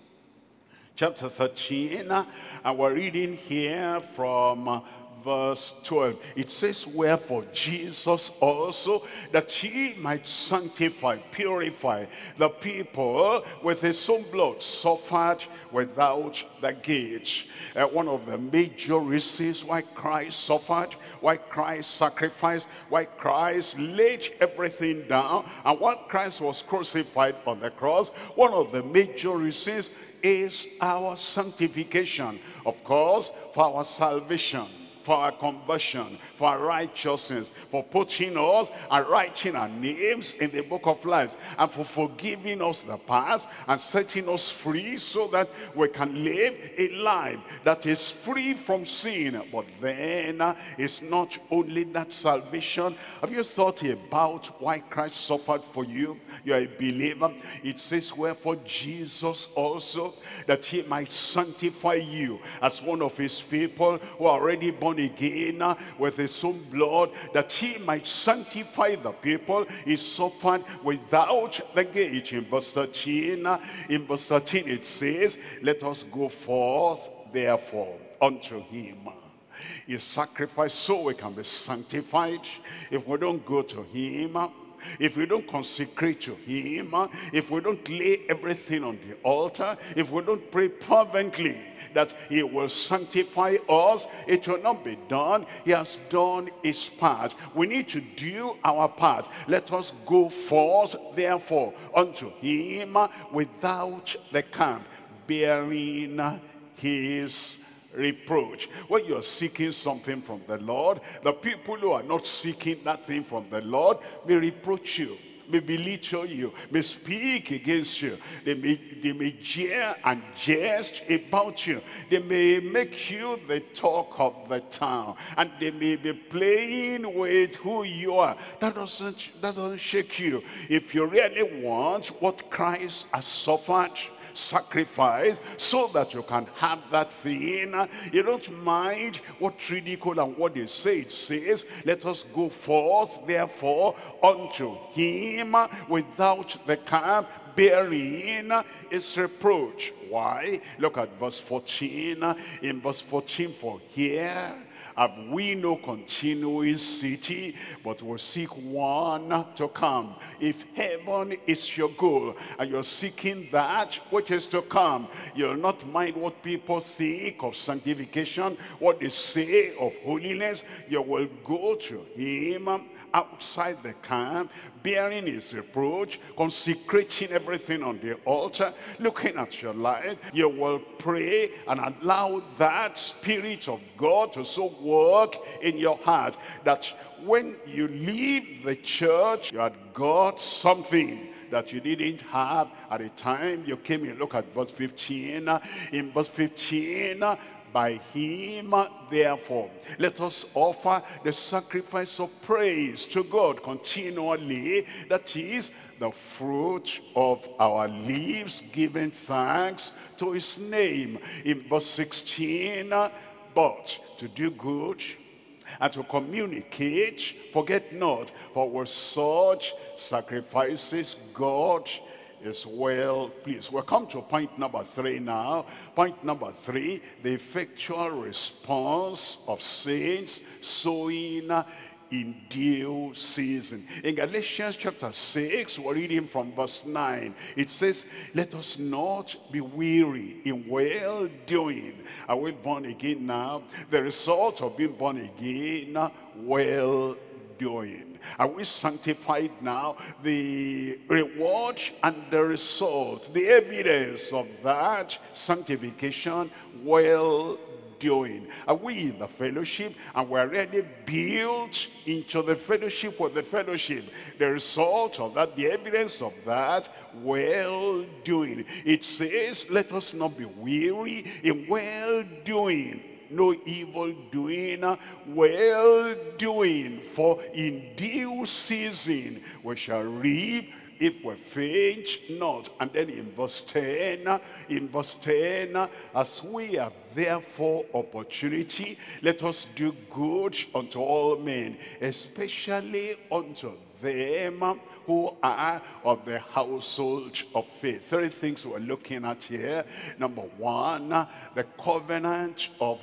chapter 13, and we're reading here from verse 12. It says, wherefore Jesus also, that he might sanctify, purify the people with his own blood, suffered without the gate. One of the major reasons why Christ suffered, why Christ sacrificed, why Christ laid everything down, and why Christ was crucified on the cross, one of the major reasons is our sanctification. Of course, for our salvation, for our conversion, for our righteousness, for putting us and writing our names in the book of life, and for forgiving us the past and setting us free so that we can live a life that is free from sin. But then it's not only that salvation. Have you thought about why Christ suffered for you? You are a believer. It says, wherefore Jesus also, that he might sanctify you as one of his people who are already born again with his own blood, that he might sanctify the people. He suffered without the gate. In verse 13, it says, let us go forth therefore unto him. He sacrificed so we can be sanctified. If we don't go to him, if we don't consecrate to him, if we don't lay everything on the altar, if we don't pray fervently that he will sanctify us, it will not be done. He has done his part. We need to do our part. Let us go forth therefore unto him without the camp, bearing his reproach. When you're seeking something from the Lord, the people who are not seeking that thing from the Lord may reproach you, may belittle you, may speak against you. They may jeer and jest about you. They may make you the talk of the town, and they may be playing with who you are. That doesn't shake you. If you really want what Christ has suffered, sacrifice, so that you can have that thing, you don't mind what ridicule and what they say. It says, let us go forth therefore unto him without the camp, bearing his reproach. Why? Look at verse 14. In verse 14, for here have we no continuous city, but will seek one to come. If heaven is your goal, and you're seeking that which is to come, you'll not mind what people think of sanctification, what they say of holiness. You will go to him outside the camp, bearing his reproach, consecrating everything on the altar, looking at your life. You will pray and allow that Spirit of God to so work in your heart that when you leave the church, you had got something that you didn't have at the time you came in. Look at verse 15. In verse 15, by him therefore let us offer the sacrifice of praise to God continually, that is the fruit of our lips, giving thanks to his name. In verse 16, but to do good and to communicate, forget not, for with such sacrifices God is well pleased. We'll come to point number 3 now. Point number 3, the effectual response of saints sowing in due season. In Galatians chapter 6, we're reading from verse 9. It says, let us not be weary in well doing. Are we born again now? The result of being born again, well doing. Are we sanctified now? The reward and the result, the evidence of that sanctification, well doing. Are we in the fellowship and we're already built into the fellowship with the fellowship? The result of that, the evidence of that, well doing. It says, let us not be weary in well doing. No evil doing, well doing, for in due season we shall reap if we faint not. And then in verse 10, as we have therefore opportunity, let us do good unto all men, especially unto them who are of the household of faith. Three things we're looking at here. Number one, the covenant of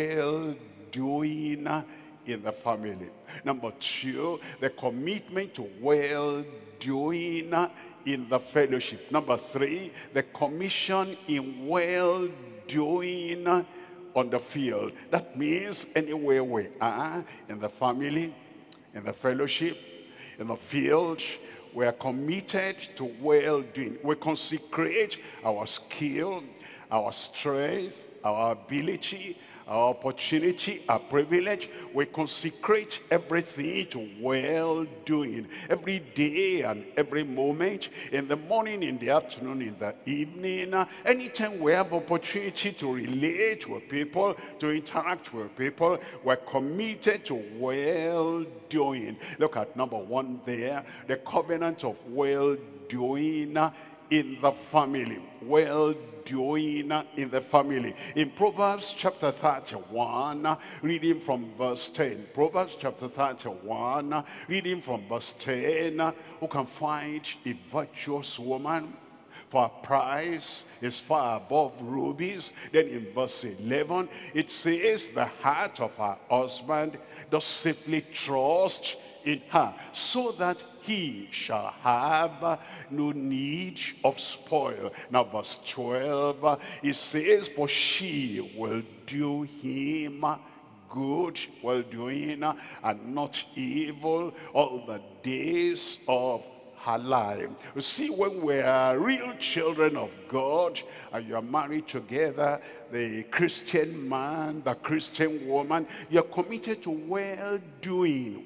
well-doing in the family. Number two, the commitment to well-doing in the fellowship. Number three, the commission in well-doing on the field. That means anywhere we are, in the family, in the fellowship, in the field, we are committed to well-doing. We consecrate our skill, our strength, our ability, our opportunity, our privilege. We consecrate everything to well-doing. Every day and every moment, in the morning, in the afternoon, in the evening, anytime we have opportunity to relate with people, to interact with people, we're committed to well-doing. Look at number one there, the covenant of well-doing in the family. Well-doing in the family. In Proverbs chapter 31, reading from verse 10. Proverbs chapter 31, reading from verse 10. Who can find a virtuous woman? For her price is far above rubies. Then in verse 11, it says, the heart of her husband does safely trust in her, so that he shall have no need of spoil. Now verse 12, it says, for she will do him good, well-doing, and not evil, all the days of her life. You see, when we are real children of God and you are married together, the Christian man, the Christian woman, you're committed to well-doing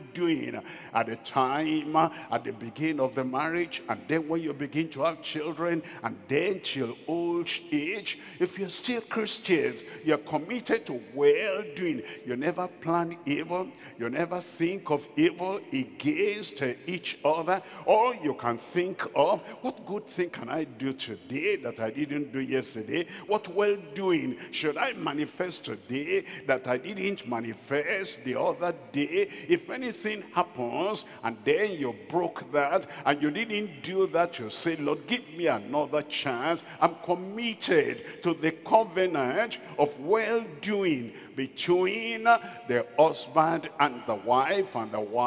at the time, at the beginning of the marriage, and then when you begin to have children, and then till old age. If you're still Christians, you're committed to well-doing. You never plan evil. You never think of evil against each other. All you can think of, what good thing can I do today that I didn't do yesterday? What well-doing should I manifest today that I didn't manifest the other day? If anything happens and then you broke that and you didn't do that, you say, Lord, give me another chance. I'm committed to the covenant of well-doing between the husband and the wife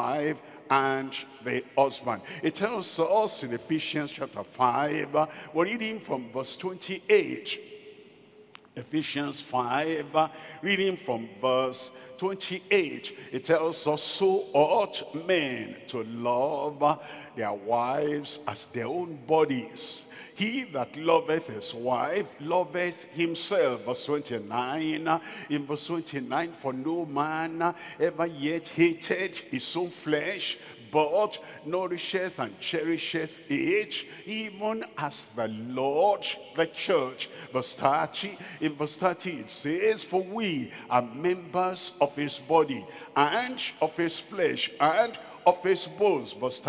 and the husband. It tells us in Ephesians chapter 5, we're reading from verse 28. Ephesians 5, reading from verse 28, it tells us, so ought men to love their wives as their own bodies. He that loveth his wife loveth himself. Verse 29, in verse 29, for no man ever yet hated his own flesh, but nourisheth and cherisheth it, even as the Lord the church. Verse 30, in verse 30 it says, for we are members of his body, and of his flesh, and of his bones. Verse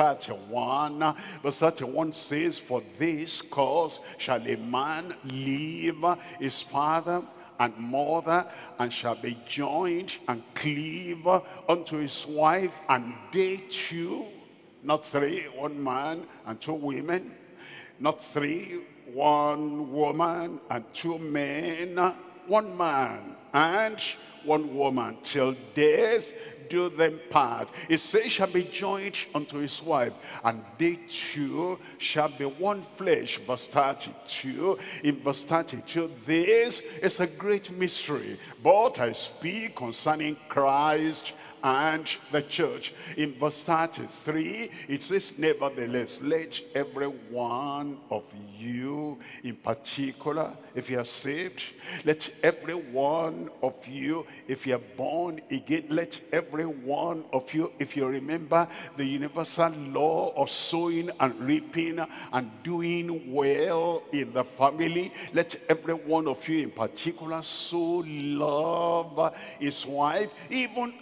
31 says, for this cause shall a man leave his father and mother, and shall be joined and cleave unto his wife, and they two, not three, one man and two women, not three, one woman and two men, one man and one woman, till death do them part. It says, shall be joined unto his wife, and they two shall be one flesh. Verse 32, in verse 32, this is a great mystery, but I speak concerning Christ and the church. In verse 33, it says, nevertheless, let every one of you in particular, if you are saved, let every one of you, if you are born again, let every one of you, if you remember the universal law of sowing and reaping and doing well in the family, let every one of you in particular so love his wife, even as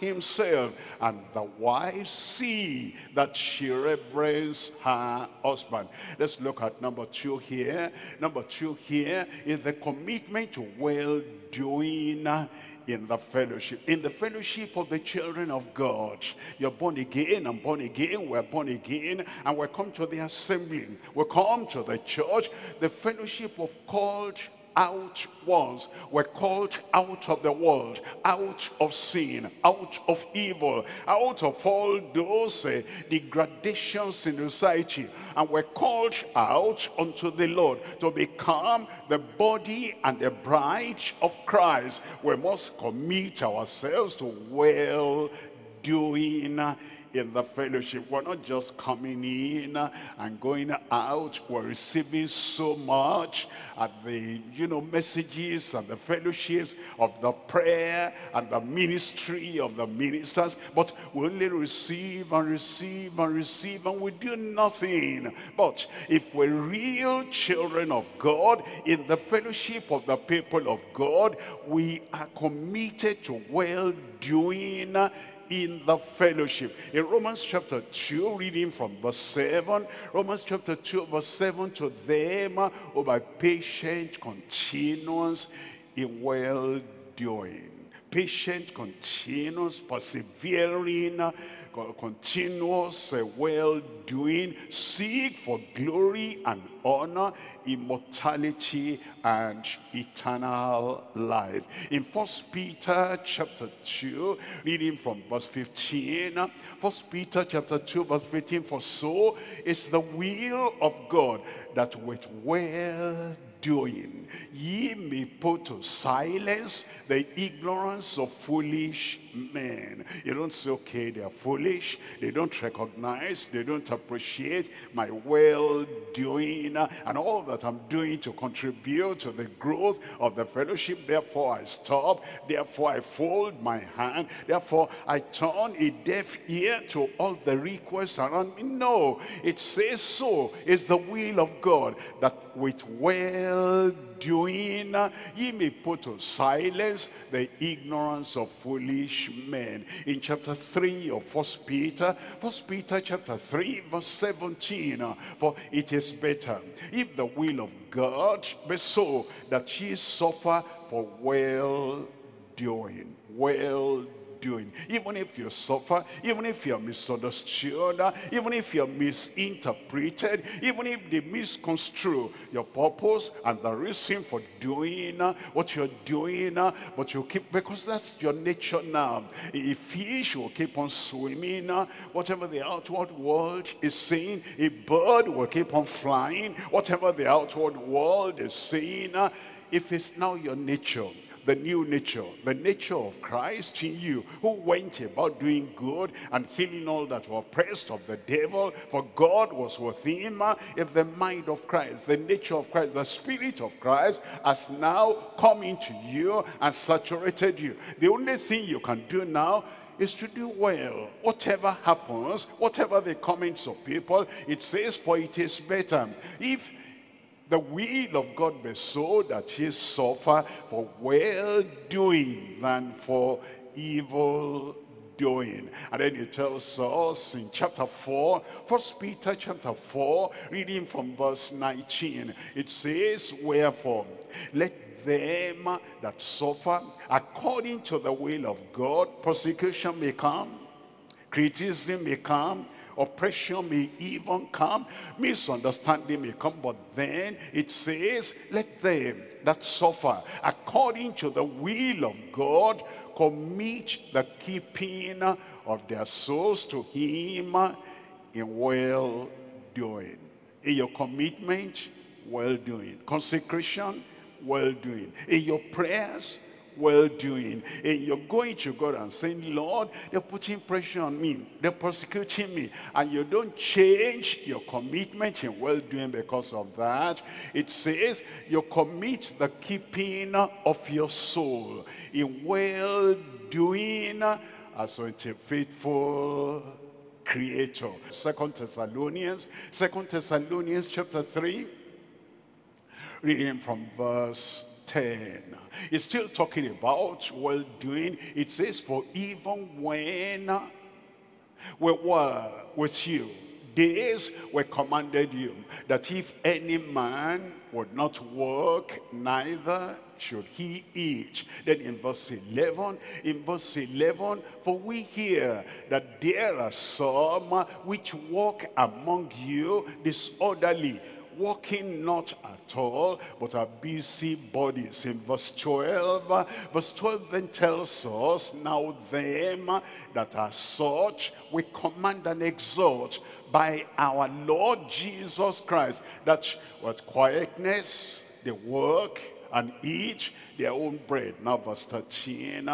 himself, and the wife see that she reverence her husband. Let's look at number 2 here. Number 2 here is the commitment to well-doing in the fellowship. In the fellowship of the children of God. You're born again, I'm born again, we're born again, and we come to the assembly. We come to the church, the fellowship of called out ones. We're called out of the world, out of sin, out of evil, out of all those degradations in society, and we're called out unto the Lord to become the body and the bride of Christ. We must commit ourselves to well doing in the fellowship. We're not just coming in and going out. We're receiving so much at the messages and the fellowships of the prayer and the ministry of the ministers, but we only receive and receive and receive, and we do nothing. But if we're real children of God in the fellowship of the people of God, we are committed to well doing in the fellowship. In Romans chapter 2, reading from verse 7, Romans chapter 2 verse 7, to them who by patient continuance in well doing. Patient, continuous, persevering, continuous well-doing, seek for glory and honor, immortality and eternal life. In 1 Peter chapter 2, reading from verse 15, 1 Peter chapter 2 verse 15, for so is the will of God, that with well-doing ye may put to silence the ignorance of foolish men. You don't say, okay, they are foolish, they don't recognize, they don't appreciate my well-doing and all that I'm doing to contribute to the growth of the fellowship. Therefore I stop, therefore I fold my hand, therefore I turn a deaf ear to all the requests around me. No, it says so. It's the will of God that with well-doing ye may put to silence the ignorance of foolish men. In chapter 3 of 1 Peter chapter 3 verse 17, for it is better if the will of God be so, that ye suffer for well-doing. Even if you suffer, even if you're misunderstood, even if you're misinterpreted, even if they misconstrue your purpose and the reason for doing what you're doing, but you keep, because that's your nature now. A fish will keep on swimming, whatever the outward world is saying. A bird will keep on flying, whatever the outward world is saying. If it's now your nature, the new nature, the nature of Christ in you, who went about doing good and healing all that were oppressed of the devil, for God was with him. If the mind of Christ, the nature of Christ, the spirit of Christ has now come into you and saturated you, the only thing you can do now is to do well. Whatever happens, whatever the comments of people, it says, for it is better if the will of God be so, that he suffer for well-doing than for evil-doing. And then he tells us in chapter 4, 1 Peter chapter 4, reading from verse 19, it says, wherefore, let them that suffer according to the will of God, persecution may come, criticism may come, oppression may even come, misunderstanding may come, but then it says, let them that suffer according to the will of God commit the keeping of their souls to him in well-doing. In your commitment, well-doing. Consecration, well-doing. In your prayers, well-doing. And you're going to God and saying, Lord, they're putting pressure on me, they're persecuting me, and you don't change your commitment in well-doing because of that. It says you commit the keeping of your soul in well-doing as unto a faithful Creator. Second Thessalonians chapter 3, reading from verse 10. It's still talking about well-doing. It says, for even when we were with you, days were commanded you, that if any man would not work, neither should he eat. Then in verse 11, for we hear that there are some which walk among you disorderly, walking not at all, but are busy bodies. In verse 12 then tells us, now them that are such we command and exhort by our Lord Jesus Christ, that with quietness they work and eat their own bread. Now verse 13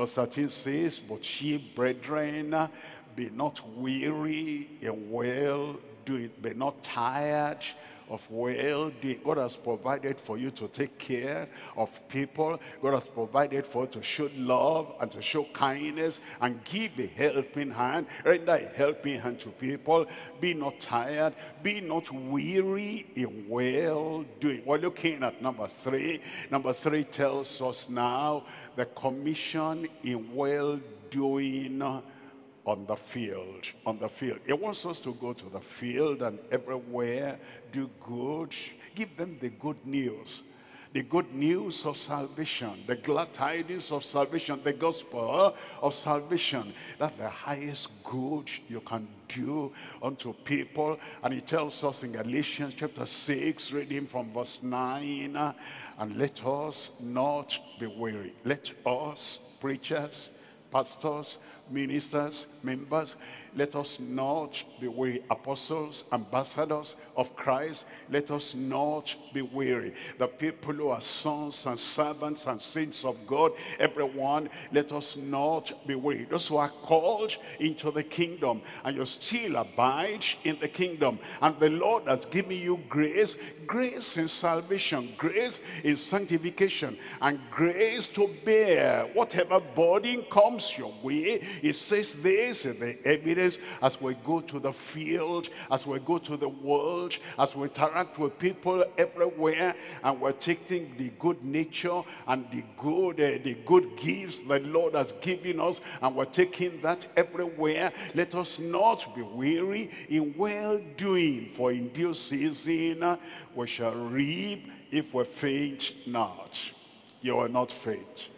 says, but ye brethren, be not weary in well doing, be not tired of well-doing. God has provided for you to take care of people. God has provided for you to show love and to show kindness and give a helping hand. Render a helping hand to people. Be not tired. Be not weary in well-doing. We're looking at number 3. Number 3 tells us now the commission in well-doing on the field. He wants us to go to the field and everywhere do good. Give them the good news. The good news of salvation, the glad tidings of salvation, the gospel of salvation. That's the highest good you can do unto people. And he tells us in Galatians chapter 6, reading from verse 9, and let us not be weary. Let us, preachers, pastors, ministers, members, let us not be weary. Apostles, ambassadors of Christ, let us not be weary. The people who are sons and servants and saints of God, everyone, let us not be weary. Those who are called into the kingdom and you still abide in the kingdom, and the Lord has given you grace in salvation, grace in sanctification, and grace to bear whatever burden comes your way. It says this is the evidence as we go to the field, as we go to the world, as we interact with people everywhere, and we're taking the good nature and the good gifts the Lord has given us, and we're taking that everywhere. Let us not be weary in well-doing, for in due season we shall reap if we faint not. You will not faint.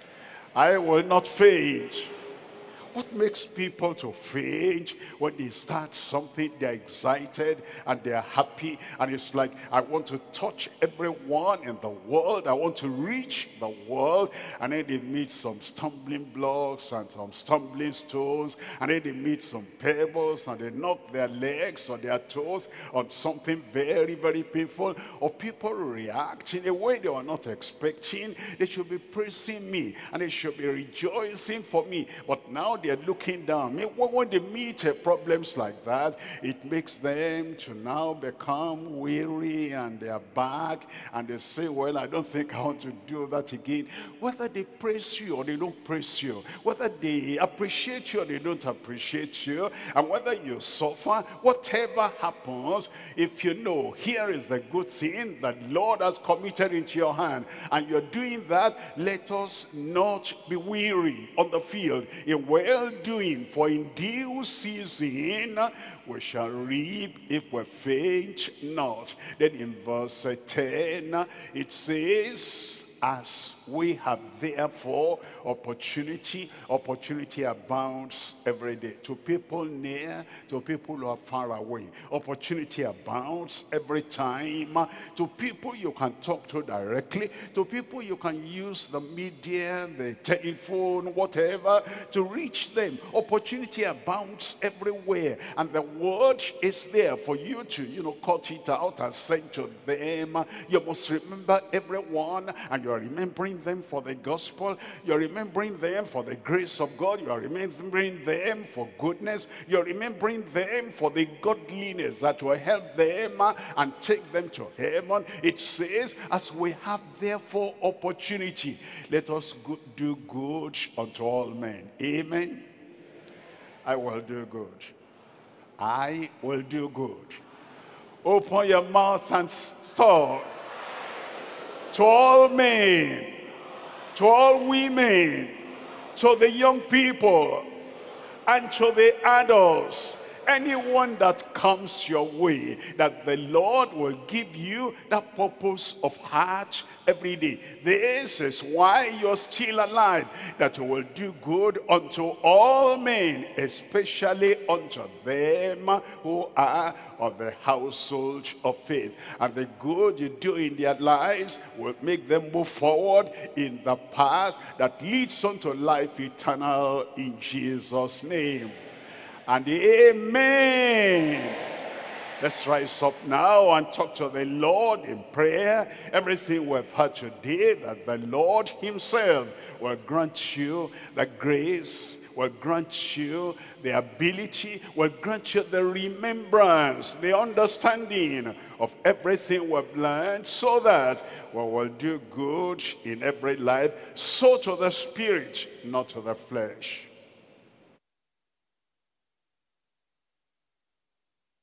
I will not faint. What makes people to faint? When they start something, they're excited and they're happy, and it's like, I want to touch everyone in the world, I want to reach the world, and then they meet some stumbling blocks and some stumbling stones, and then they meet some pebbles and they knock their legs or their toes on something very, very painful, or people react in a way they were not expecting. They should be praising me and they should be rejoicing for me, but now they're looking down. When they meet problems like that, it makes them to now become weary and they're back, and they say, well, I don't think I want to do that again. Whether they praise you or they don't praise you, whether they appreciate you or they don't appreciate you, and whether you suffer, whatever happens, if you know here is the good thing that Lord has committed into your hand and you're doing that, let us not be weary on the field in well-doing, for in due season we shall reap if we faint not. Then in verse 10 it says, as we have therefore opportunity abounds every day. To people near, to people who are far away, opportunity abounds every time. To people you can talk to directly, to people you can use the media, the telephone, whatever, to reach them. Opportunity abounds everywhere, and the word is there for you to cut it out and send to them. You must remember everyone, and you're remembering them for the gospel, you're remembering them for the grace of God, you're remembering them for goodness, you're remembering them for the godliness that will help them and take them to heaven. It says, as we have therefore opportunity, let us do good unto all men. Amen. I will do good. I will do good. Open your mouth and talk. to all men, to all women, to the young people, and to the adults. Anyone that comes your way, that the Lord will give you that purpose of heart every day. This is why you're still alive, that you will do good unto all men, especially unto them who are of the household of faith. And the good you do in their lives will make them move forward in the path that leads unto life eternal, in Jesus' name. And amen. Let's rise up now and talk to the Lord in prayer. Everything we've heard today, that the Lord himself will grant you the grace, will grant you the ability, will grant you the remembrance, the understanding of everything we've learned, so that we will do good in every life, so to the spirit, not to the flesh.